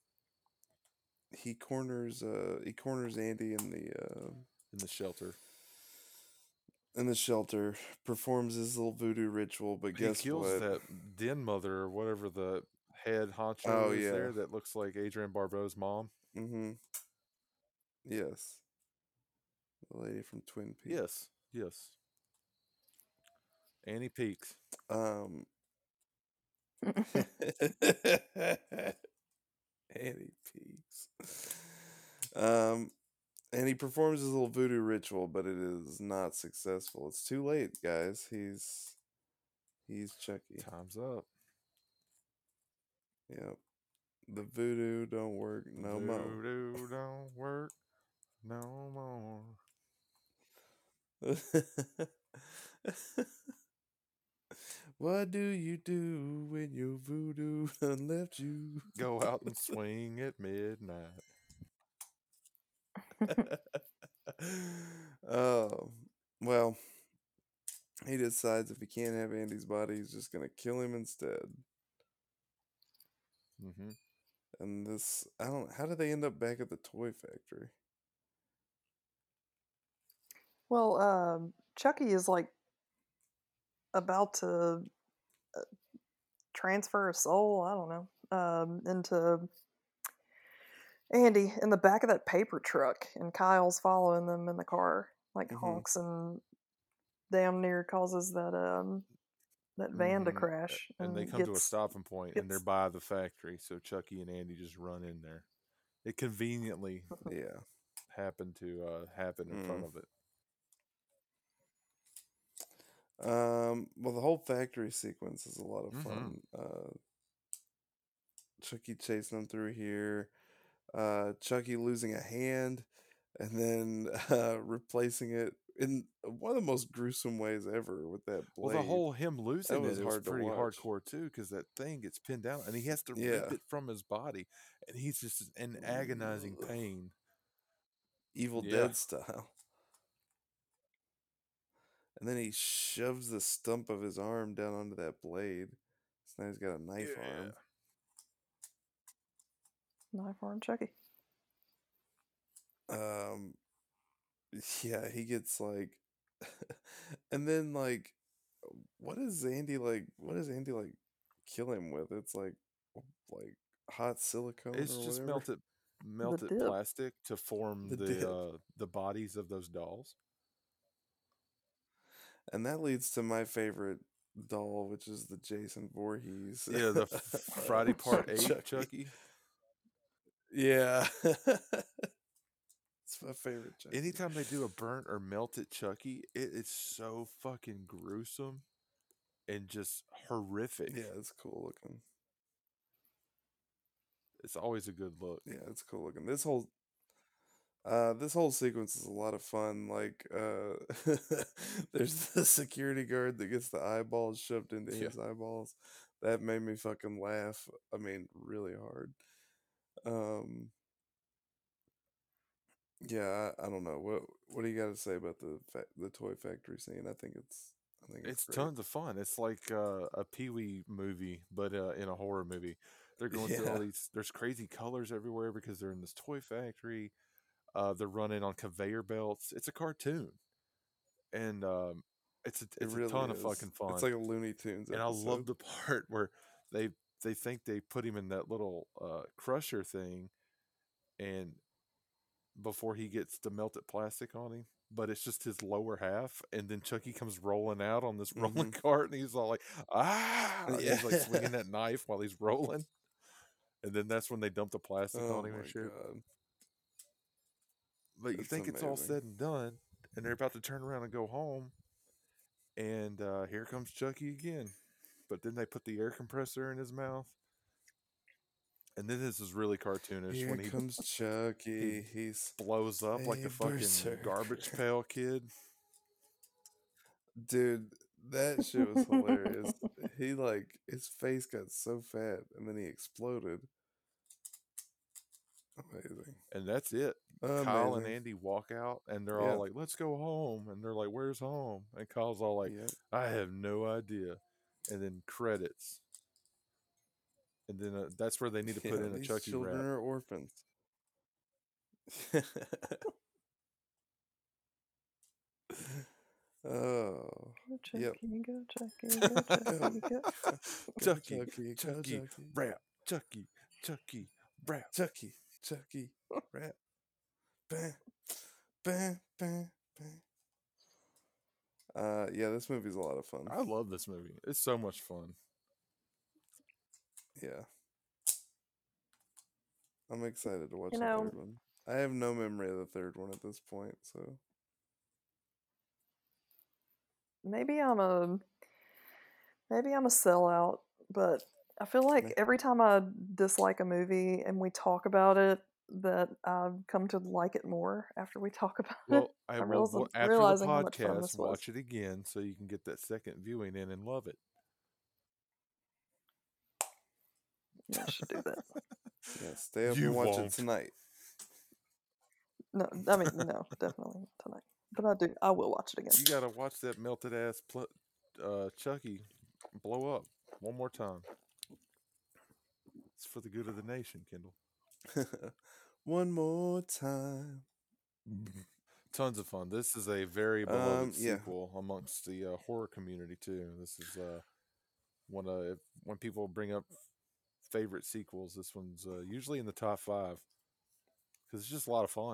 he corners uh, he corners Andy in the uh, In the shelter, in the shelter, performs his little voodoo ritual, but he guess kills what? that den mother or whatever the head honcho Oh is yeah. there that looks like Adrienne Barbeau's mom. Mm-hmm. Yes. The lady from Twin Peaks. Yes, yes. Annie Peaks. Um. Annie Peaks. Um, and he performs his little voodoo ritual, but it is not successful. It's too late, guys. He's he's Chucky. Time's up. Yep. The voodoo don't work no more. Voodoo don't work no more. What do you do when your voodoo done left you? Go out and swing at midnight. Oh, well, he decides if he can't have Andy's body, he's just gonna kill him instead. Mm-hmm. And this, I don't. How did they end up back at the toy factory? Well, um, Chucky is like about to uh, transfer a soul. I don't know um, into Andy in the back of that paper truck, and Kyle's following them in the car, like Mhm. honks and damn near causes that um that van to Mhm. crash And they and come to a gets stopping point, and they're gets by the factory. So Chucky and Andy just run in there. It conveniently Yeah. happened to uh, happen in front Mm. of it. Um. Well, the whole factory sequence is a lot of Mhm. fun. Uh, Chucky chasing them through here. Uh, Chucky losing a hand, and then uh, replacing it in one of the most gruesome ways ever with that Well, the blade. whole him That losing was it, it was hard to pretty watch. hardcore too, because that thing gets pinned down and he has to Yeah. rip it from his body, and he's just in agonizing Ugh. pain. Evil Yeah. Dead style. And then he shoves the stump of his arm down onto that blade. So now he's got a knife Yeah. arm. Knife arm Chucky. Um, yeah, he gets like, and then like, what does Andy like? What does Andy like kill him with? It's like, like hot silicone It's or just whatever. melted melted dip. plastic to form The the dip. uh the bodies of those dolls. And that leads to my favorite doll, which is the Jason Voorhees. Yeah, the F- Friday Part Eight Chucky. Chucky. Yeah. It's my favorite Chucky. Anytime they do a burnt or melted Chucky, it is so fucking gruesome and just horrific. Yeah, it's cool looking. It's always a good look. Yeah, it's cool looking. This whole uh this whole sequence is a lot of fun. Like uh there's the security guard that gets the eyeballs shoved into Yeah. his eyeballs. That made me fucking laugh. I mean, really hard. Um Yeah, I, I don't know. What what do you got to say about the fa- the toy factory scene? I think it's I think it's It's great. tons of fun. It's like uh, a Pee-wee movie, but uh, in a horror movie. They're going through all Yeah. these. There's crazy colors everywhere because they're in this toy factory. Uh, they're running on conveyor belts. It's a cartoon, and um, it's a, It it's a really ton of is. fucking fun. It's like a Looney Tunes And I love episode. the part where they they think they put him in that little uh, crusher thing, and before he gets the melted plastic on him, but it's just his lower half, and then Chucky comes rolling out on this rolling Mhm. cart, and he's all like, "Ah!" And he's like swinging Yeah. that knife while he's rolling, and then that's when they dump the plastic Oh on him and my shit. god. But you It's think it's all amazing. said and done, and they're about to turn around and go home, and uh, here comes Chucky again. But then they put the air compressor in his mouth, and then this is really cartoonish Here when he comes he Chucky. He's blows up like a a fucking garbage berserker. pail kid. Dude, that shit was hilarious. He like his face got so fat and then he exploded. Amazing. And that's it. Kyle and Amazing. Andy walk out, and they're Yeah. all like, "Let's go home." And they're like, "Where's home?" And Kyle's all like, Yep. "I have no idea." And then credits. And then uh, that's where they need to put Yeah, in a these Chucky children rap. are orphans. Oh. Go Yep. Chucky, go Chucky, go Chucky, go. Go Chucky, Chucky, go Chucky, Chucky. rap, Chucky, Chucky, rap. Chucky, Chucky, rap. Bam, bam, bam, bam. Uh, yeah, this movie's a lot of fun. I love this movie. It's so much fun. Yeah. I'm excited to watch You the know, third one. I have no memory of the third one at this point, so maybe I'm a maybe I'm a sellout, but I feel like Meh. every time I dislike a movie and we talk about it, that I've come to like it more after we talk about it. Well, I I'm will realize- wa- after the realizing how much fun podcast, this was. watch it again so you can get that second viewing in and love it. Yeah, I should do that. yeah, stay up You and watch won't. it tonight. No, I mean no, definitely not tonight. But I do. I will watch it again. You gotta watch that melted ass pl- uh, Chucky blow up one more time. It's for the good of the nation, Kendall. One more time. Tons of fun. This is a very beloved Um, yeah. sequel amongst the uh, horror community too. This is uh, one of if, when people bring up favorite sequels. This one's uh, usually in the top five because it's just a lot of fun.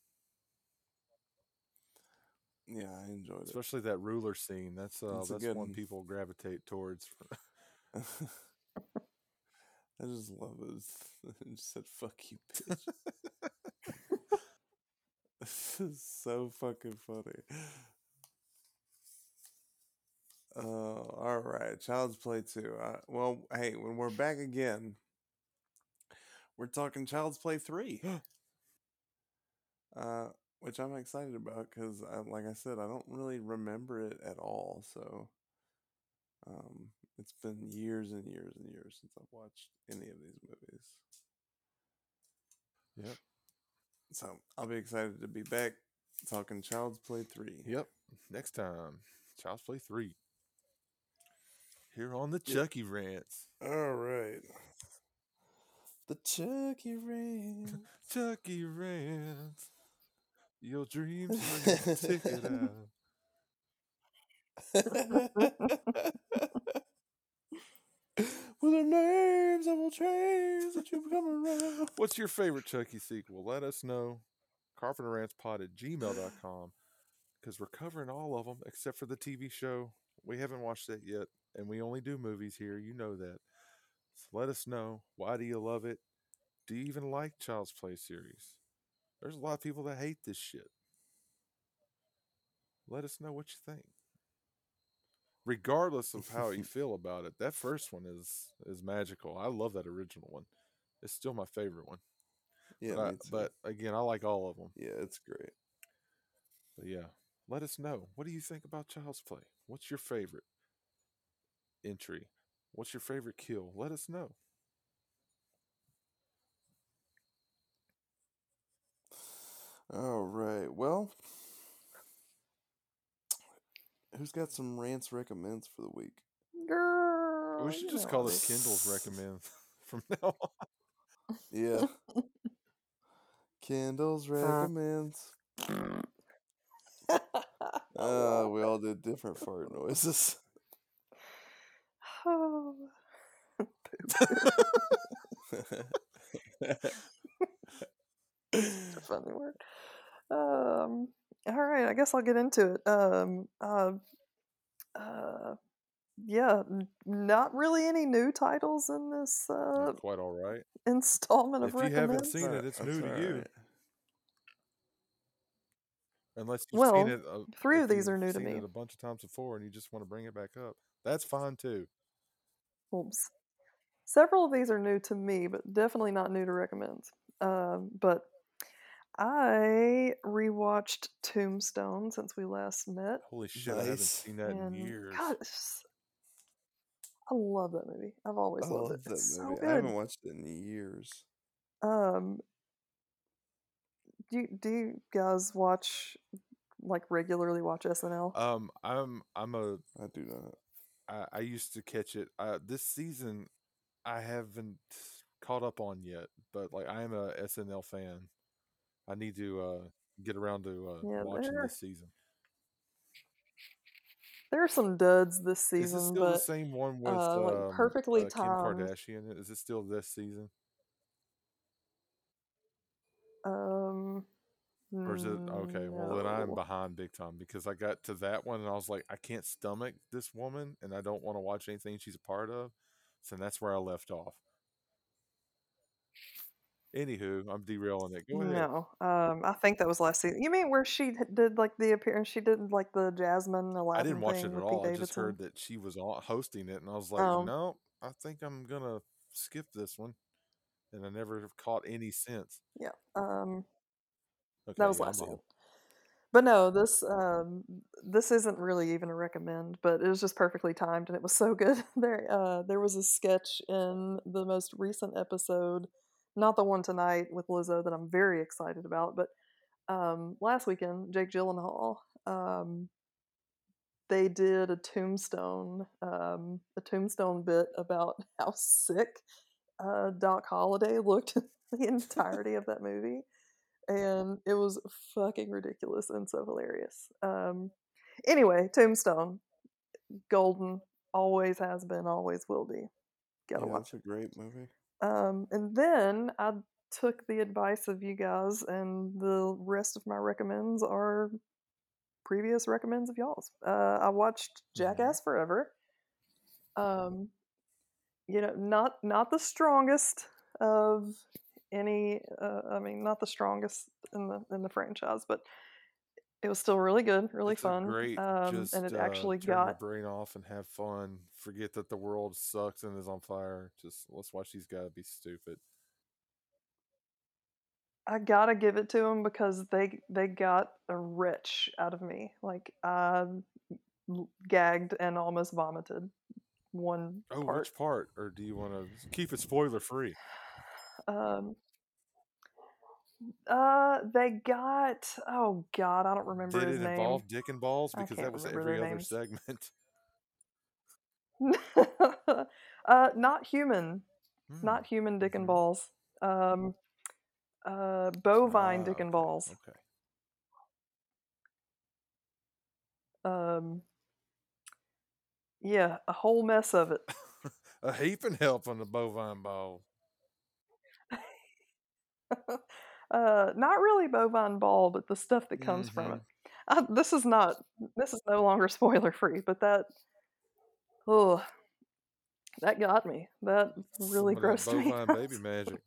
Yeah, I enjoyed it. Especially that ruler scene. That's uh, It's a that's good one one. people gravitate towards. I just love it. It just said "fuck you, bitch." This is so fucking funny. Oh, all right. Child's Play two. Uh, well, hey, when we're back again, we're talking Child's Play three. uh, which I'm excited about because, like I said, I don't really remember it at all. So um, it's been years and years and years since I've watched any of these movies. Yep. So I'll be excited to be back talking Child's Play three. Yep. Next time, Child's Play three. Here on the Yep. Chucky Rants. All right. The Chucky Rants. Chucky Rants. Your dreams are your ticket out. With the names of all trains that you come around. What's your favorite Chucky sequel? Let us know. carpenterrantspod at gmail dot com, because we're covering all of them except for the T V show. We haven't watched that yet, and we only do movies here. You know that. So let us know. Why do you love it? Do you even like Child's Play series? There's a lot of people that hate this shit. Let us know what you think. Regardless of how you feel about it, that first one is is magical. I love that original one. It's still my favorite one. Yeah, but, I, me too. but again, I like all of them. Yeah, it's great. But yeah, let us know. What do you think about Child's Play? What's your favorite entry? What's your favorite kill? Let us know. All right. Well, who's got some rants recommends for the week? Girl, We should you just know call I this do. Kendall's recommend from now on. Yeah. Kendall's recommends. Uh, we all did different fart noises. Oh. Such a funny word. Um, all right, I guess I'll get into it. Um, uh, uh, yeah, n- not really any new titles in this uh, Not quite all right. installment of If you haven't recommends. seen it, it's That's new to all you. right. Unless you've Well, seen it, uh, three if of these you've are new to seen me. it a bunch of times before and you just want to bring it back up, that's fine too. Oops. Several of these are new to me, but definitely not new to recommends. Um, but I rewatched Tombstone since we last met. Holy shit, I haven't Nice. seen that in And years. God, it's just- I love that movie. I've always I loved love it. that It's so movie. I good. haven't watched it in years. Um, do you, do you guys watch like regularly watch S N L? Um, I'm I'm a I do not. I, I used to catch it. Uh, this season, I haven't caught up on yet, but like I am a S N L fan. I need to uh, get around to uh, Yeah, watching there this season. there are some duds this Is this season, still the but same one with uh, like um, perfectly uh, Kim timed. Kardashian? Is it still this season, Um, or is it okay? Well, then I'm no. behind big time because I got to that one and I was like, I can't stomach this woman, and I don't want to watch anything she's a part of. So that's where I left off. Anywho, I'm derailing it. Go ahead. No, um, I think that was last season. You mean where she d- did like the appearance? She did like the Jasmine I Aladdin didn't watch it thing at with all. Pete I just Davidson. heard that she was on, hosting it, and I was like, Um, no, I think I'm gonna skip this one, and I never have caught any since. yeah, um, Okay, that was yeah, I'm last season. behind. But no, this um, this isn't really even a recommend, but it was just perfectly timed and it was so good. There, uh, there was a sketch in the most recent episode, not the one tonight with Lizzo that I'm very excited about, but um, last weekend, Jake Gyllenhaal, um, they did a tombstone, um, a tombstone bit about how sick uh, Doc Holliday looked the entirety of that movie, and it was fucking ridiculous and so hilarious. Um, anyway, Tombstone, golden, always has been, always will be. Gotta Yeah, watch that's a great movie. it. Um, and then I took the advice of you guys, and the rest of my recommends are previous recommends of y'all's. Uh, I watched Jackass Forever. Um, you know, not not the strongest of any. Uh, I mean, not the strongest in the in the franchise, but it was still really good, really It's a fun. great Um, and just it uh, actually turn your got brain off and have fun. Forget that the world sucks and is on fire. Just let's watch these guys be stupid. I gotta give it to them because they they got a wretch out of me. Like I l- gagged and almost vomited one Oh, part. which part? Or do you want to keep it spoiler free? Um, uh, they got oh god, I don't remember Did his it name. involve Dick and Balls? I Because can't that was remember every their other names. segment. uh, not human, Hmm. not human Dick and Mhm. Balls. Um, uh, bovine Ah, Dick and okay. Balls. Okay. Um, yeah, a whole mess of it. A heaping help on the bovine ball. uh, not really bovine ball, but the stuff that comes from it. Mhm. Uh, this is not. This is no longer spoiler free, but that. Oh, that got me. That really Some of that grossed me bovine out. baby magic.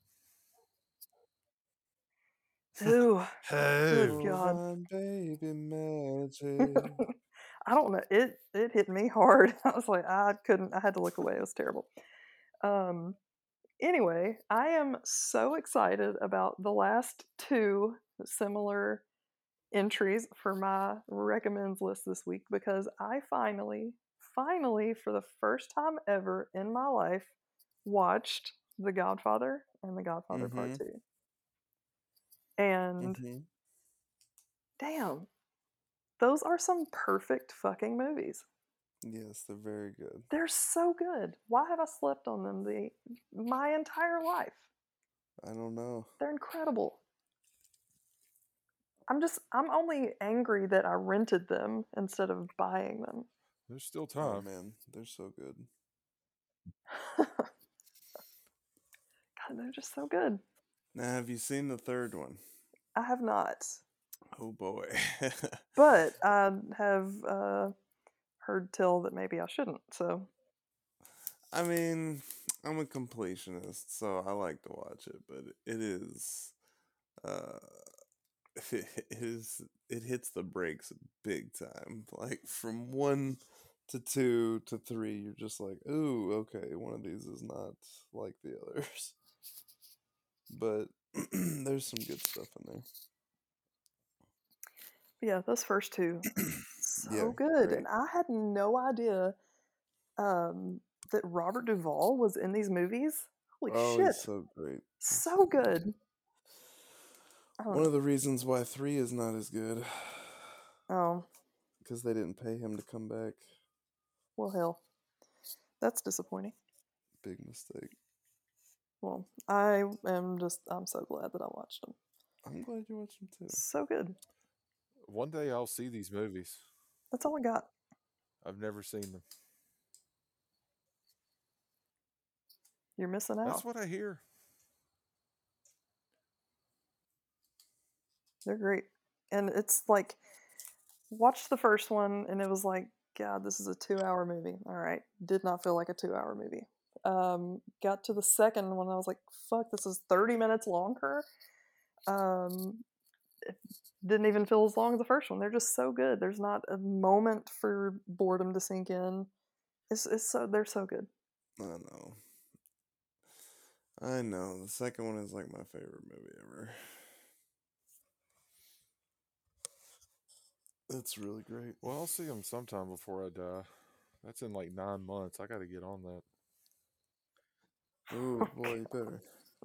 Ooh, good Oh. God. Bovine baby magic. I don't know. It it hit me hard. I was like, I couldn't. I had to look away. It was terrible. Um. Anyway, I am so excited about the last two similar entries for my recommends list this week because I finally, finally, for the first time ever in my life, watched The Godfather and The Godfather Part Mm-hmm. two. And Mm-hmm. damn, those are some perfect fucking movies. Yes, they're very good. They're so good. Why have I slept on them the my entire life? I don't know. They're incredible. I'm just I'm only angry that I rented them instead of buying them. There's still Oh time. man, they're so good. God, they're just so good. Now, have you seen the third one? I have not, Oh boy. but I have uh, heard tell that maybe I shouldn't. So I mean, I'm a completionist, so I like to watch it, but it is uh it is it hits the brakes big time. Like from one to two to three, you're just like, ooh, okay, one of these is not like the others. But there's some good stuff in there. yeah, those first two, so Yeah, good, great. and I had no idea um, that Robert Duvall was in these movies. Holy Oh, shit, he's so great. He's so good. I don't One know. of the reasons why three is not as good, Oh, because they didn't pay him to come back. well, hell, that's disappointing. Big mistake. Well, I am just I'm so glad that I watched them. I'm glad you watched them too. So good. One day I'll see these movies. That's all I got. I've never seen them. You're missing out. That's what I hear. They're great. And it's like, watched the first one and it was like, God, this is a two hour movie. All right. Did not feel like a two hour movie. Um, got to the second one, I was like, fuck, this is thirty minutes longer. Um, it didn't even feel as long as the first one. They're just so good. There's not a moment for boredom to sink in. It's, it's so, they're so good. I know. I know. The second one is like my favorite movie ever. It's really great. Well, I'll see them sometime before I die. That's in like nine months. I got to get on that. Oh boy, you better.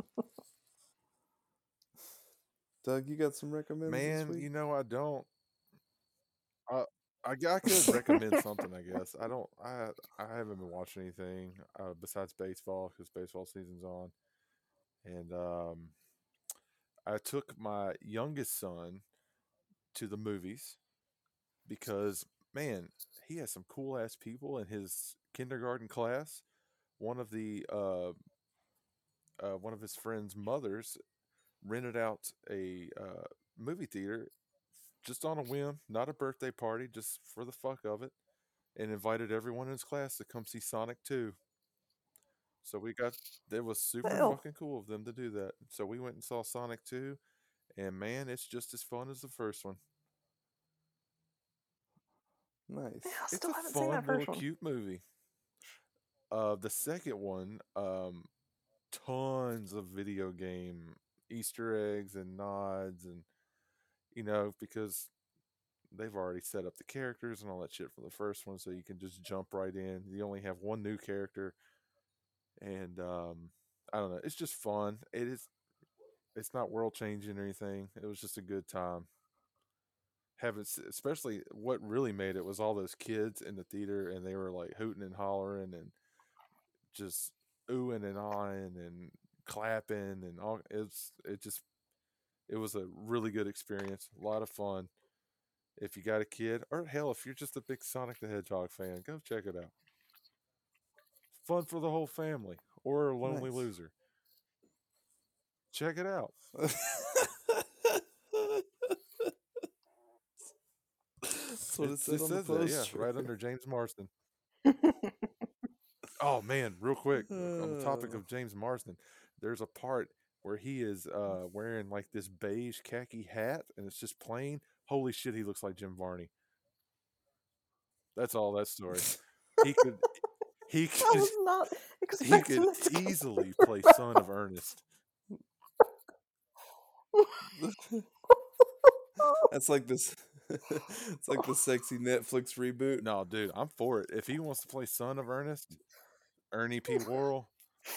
Doug, you got some recommends this Man, week? you know I don't. I I, g- I could recommend something. I guess I don't. I I haven't been watching anything uh, besides baseball because baseball season's on, and um, I took my youngest son to the movies because man, he has some cool ass people in his kindergarten class. One of the uh, uh, one of his friends' mothers rented out a uh, movie theater just on a whim, not a birthday party, just for the fuck of it, and invited everyone in his class to come see Sonic two. So we got it was super Hell, fucking cool of them to do that. So we went and saw Sonic two, and man, it's just as fun as the first one. yeah, Nice. I It's still a haven't seen fun that little first one. cute movie. Uh, the second one, um, tons of video game Easter eggs and nods, and you know, because they've already set up the characters and all that shit for the first one, so you can just jump right in. You only have one new character, and um, I don't know. It's just fun. It is. It's not world changing or anything. It was just a good time. Having, especially what really made it was all those kids in the theater, and they were like hooting and hollering and just oohing and ahhing and clapping and all. It's it just it was a really good experience. A lot of fun. If you got a kid, or hell, if you're just a big Sonic the Hedgehog fan, go check it out. Fun for the whole family, or a lonely Nice. loser. Check it out. That's what It, it said it on the says that, yeah, poster. right under James Marsden. Oh man, real quick, on the topic Uh, of James Marsden, there's a part where he is uh, wearing like this beige khaki hat, and it's just plain. Holy shit, he looks like Jim Varney. That's all that story. He could, he I could, was not he could expecting this to go easily that play route. son of Ernest. That's like this. It's like the sexy Netflix reboot. No, dude, I'm for it. If he wants to play son of Ernest, Ernie P. Worrell,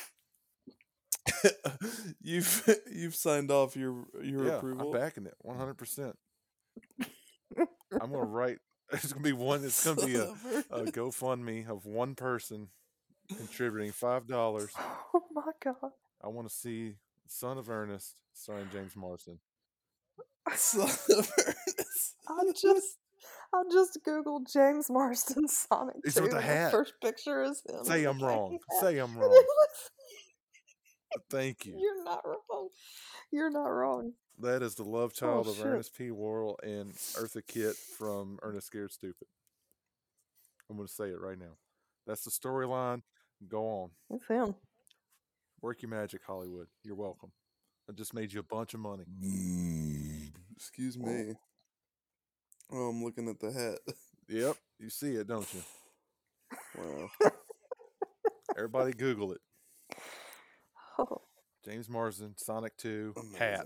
you've you've signed off your your yeah, I'm approval. backing it one hundred percent. I'm gonna write. It's gonna be one. It's gonna be a, Son of a Ernest. GoFundMe of one person contributing five dollars. Oh my god. I want to see Son of Ernest starring James Marsden. Son of Ernest. I just I just googled James Marsden Sonic He's two. with the and hat. The first picture is him. Say in a I'm wrong. khaki hat. Say I'm And wrong. it looks- Thank you. You're not wrong. You're not wrong. That is the love child Oh of shit. Ernest P. Worrell and Eartha Kitt from Ernest Scared Stupid. I'm going to say it right now. That's the storyline. Go on. It's him. Work your magic, Hollywood. You're welcome. I just made you a bunch of money. Excuse me. Oh, I'm looking at the hat. Yep. You see it, don't you? Wow. Everybody Google it. Oh. James Marsden, Sonic two, hat.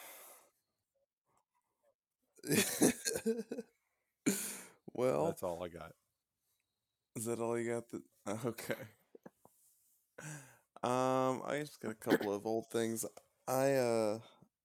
Amazing. Well, That's all I got. is that all you got? The okay. Um, I just got a couple of old things. I uh,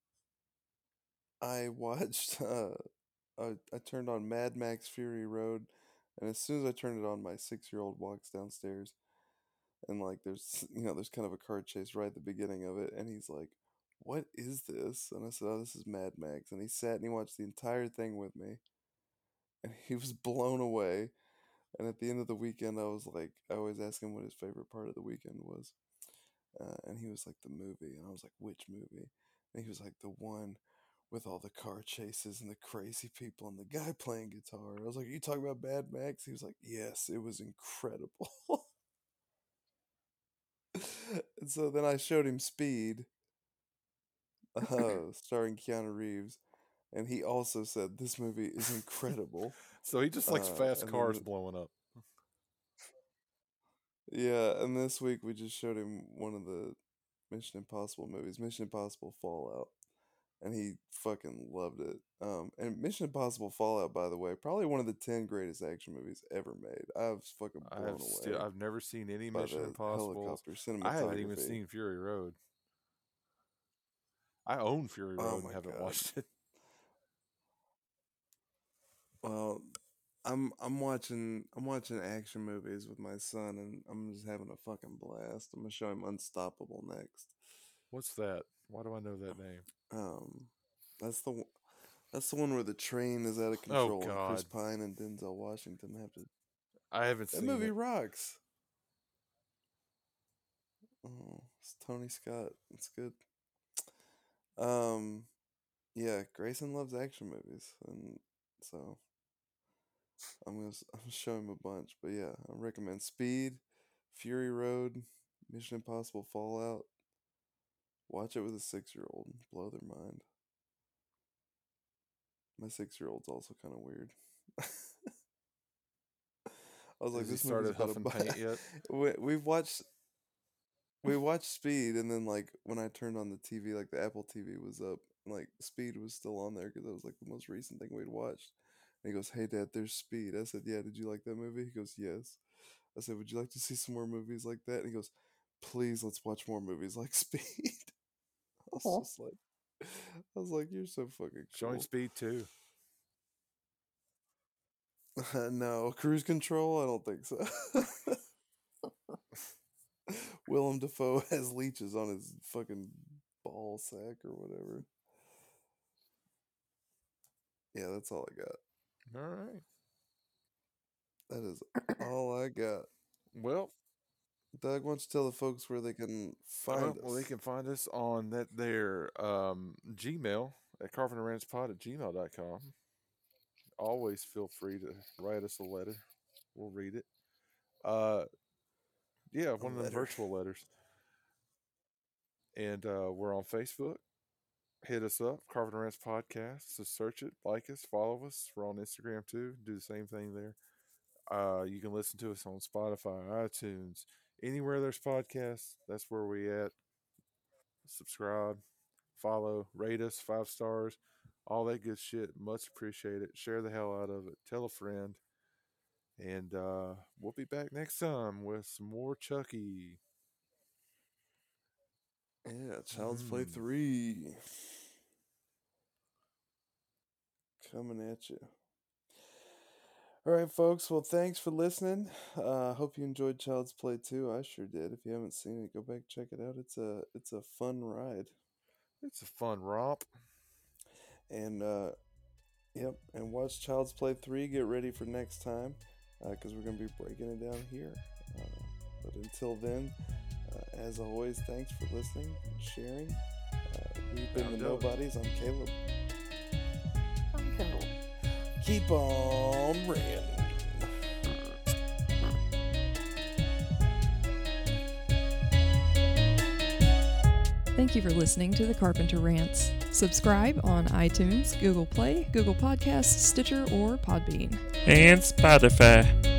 I watched. Uh, I I turned on Mad Max Fury Road, and as soon as I turned it on, my six-year-old walks downstairs, and like there's you know there's kind of a car chase right at the beginning of it, and he's like, "What is this?" And I said, "Oh, this is Mad Max." And he sat and he watched the entire thing with me, and he was blown away. And at the end of the weekend, I was like, I always ask him what his favorite part of the weekend was. Uh, and he was like, the movie. And I was like, which movie? And he was like, the one with all the car chases and the crazy people and the guy playing guitar. I was like, are you talking about Mad Max? He was like, yes, it was incredible. And so then I showed him Speed, uh, starring Keanu Reeves. And he also said, this movie is incredible. So he just likes Uh, fast and then cars the- blowing up. Yeah, and this week we just showed him one of the Mission Impossible movies, Mission Impossible Fallout, and he fucking loved it. Um, and Mission Impossible Fallout, by the way, probably one of the ten greatest action movies ever made. I was fucking blown I've away still, I've never seen any by Mission the Impossible. helicopter cinematography. I haven't even seen Fury Road. I own Fury Oh Road my and haven't God. watched it. Well, I'm I'm watching I'm watching action movies with my son, and I'm just having a fucking blast. I'm gonna show him Unstoppable next. What's that? Why do I know that name? Um, that's the one- that's the one where the train is out of control, and Chris God. Pine and Denzel Washington have to. I haven't That seen movie it. rocks. Oh, it's Tony Scott. It's good. Um, yeah, Grayson loves action movies, and so I'm gonna s- I'm gonna show him a bunch. But yeah, I recommend Speed, Fury Road, Mission Impossible Fallout. Watch it with a six year old. Blow their mind. My six year old's also kind of weird. I was like, Has he this movie's started about a huffing bu- paint yet? we, we've watched. we watched Speed, and then like when I turned on the T V, like the Apple T V was up, and, like Speed was still on there because that was like the most recent thing we'd watched. And he goes, "Hey Dad, there's Speed." I said, "Yeah, did you like that movie?" He goes, "Yes." I said, "Would you like to see some more movies like that?" And he goes, "Please, let's watch more movies like Speed." I was Aw. just like, I was like, "You're so fucking Showing cool." Speed too. No, Cruise Control. I don't think so. Willem Dafoe has leeches on his fucking ball sack or whatever. Yeah, that's all I got. All right. That is all I got. Well, Doug, why don't you tell the folks where they can find uh, us? well, they can find us on that their um, Gmail at carpenter ranch pod at gmail dot com. Always feel free to write us a letter. We'll read it. Uh, yeah, one of them letter. virtual letters. And uh, we're on Facebook. Hit us up, Carpenter Ranch Podcast. So search it, like us, follow us. We're on Instagram too. Do the same thing there. Uh, you can listen to us on Spotify, iTunes, anywhere there's podcasts. That's where we at. Subscribe, follow, rate us five stars, all that good shit. Much appreciated. Share the hell out of it. Tell a friend. And uh, we'll be back next time with some more Chucky. Yeah, Child's Play Mm. three. Coming at you. All right, folks. Well, thanks for listening. Uh, hope you enjoyed Child's Play two. I sure did. If you haven't seen it, go back check it out. It's a it's a fun ride. It's a fun romp. And uh, yep, and watch Child's Play three. Get ready for next time because uh, we're gonna be breaking it down here. Uh, but until then, uh, as always, thanks for listening and sharing. Uh, we've been I'm the Doug. Nobodies. I'm Caleb. I'm Kendall. Keep on running. Thank you for listening to the Carpenter Rants. Subscribe on iTunes, Google Play, Google Podcasts, Stitcher, or Podbean. And Spotify.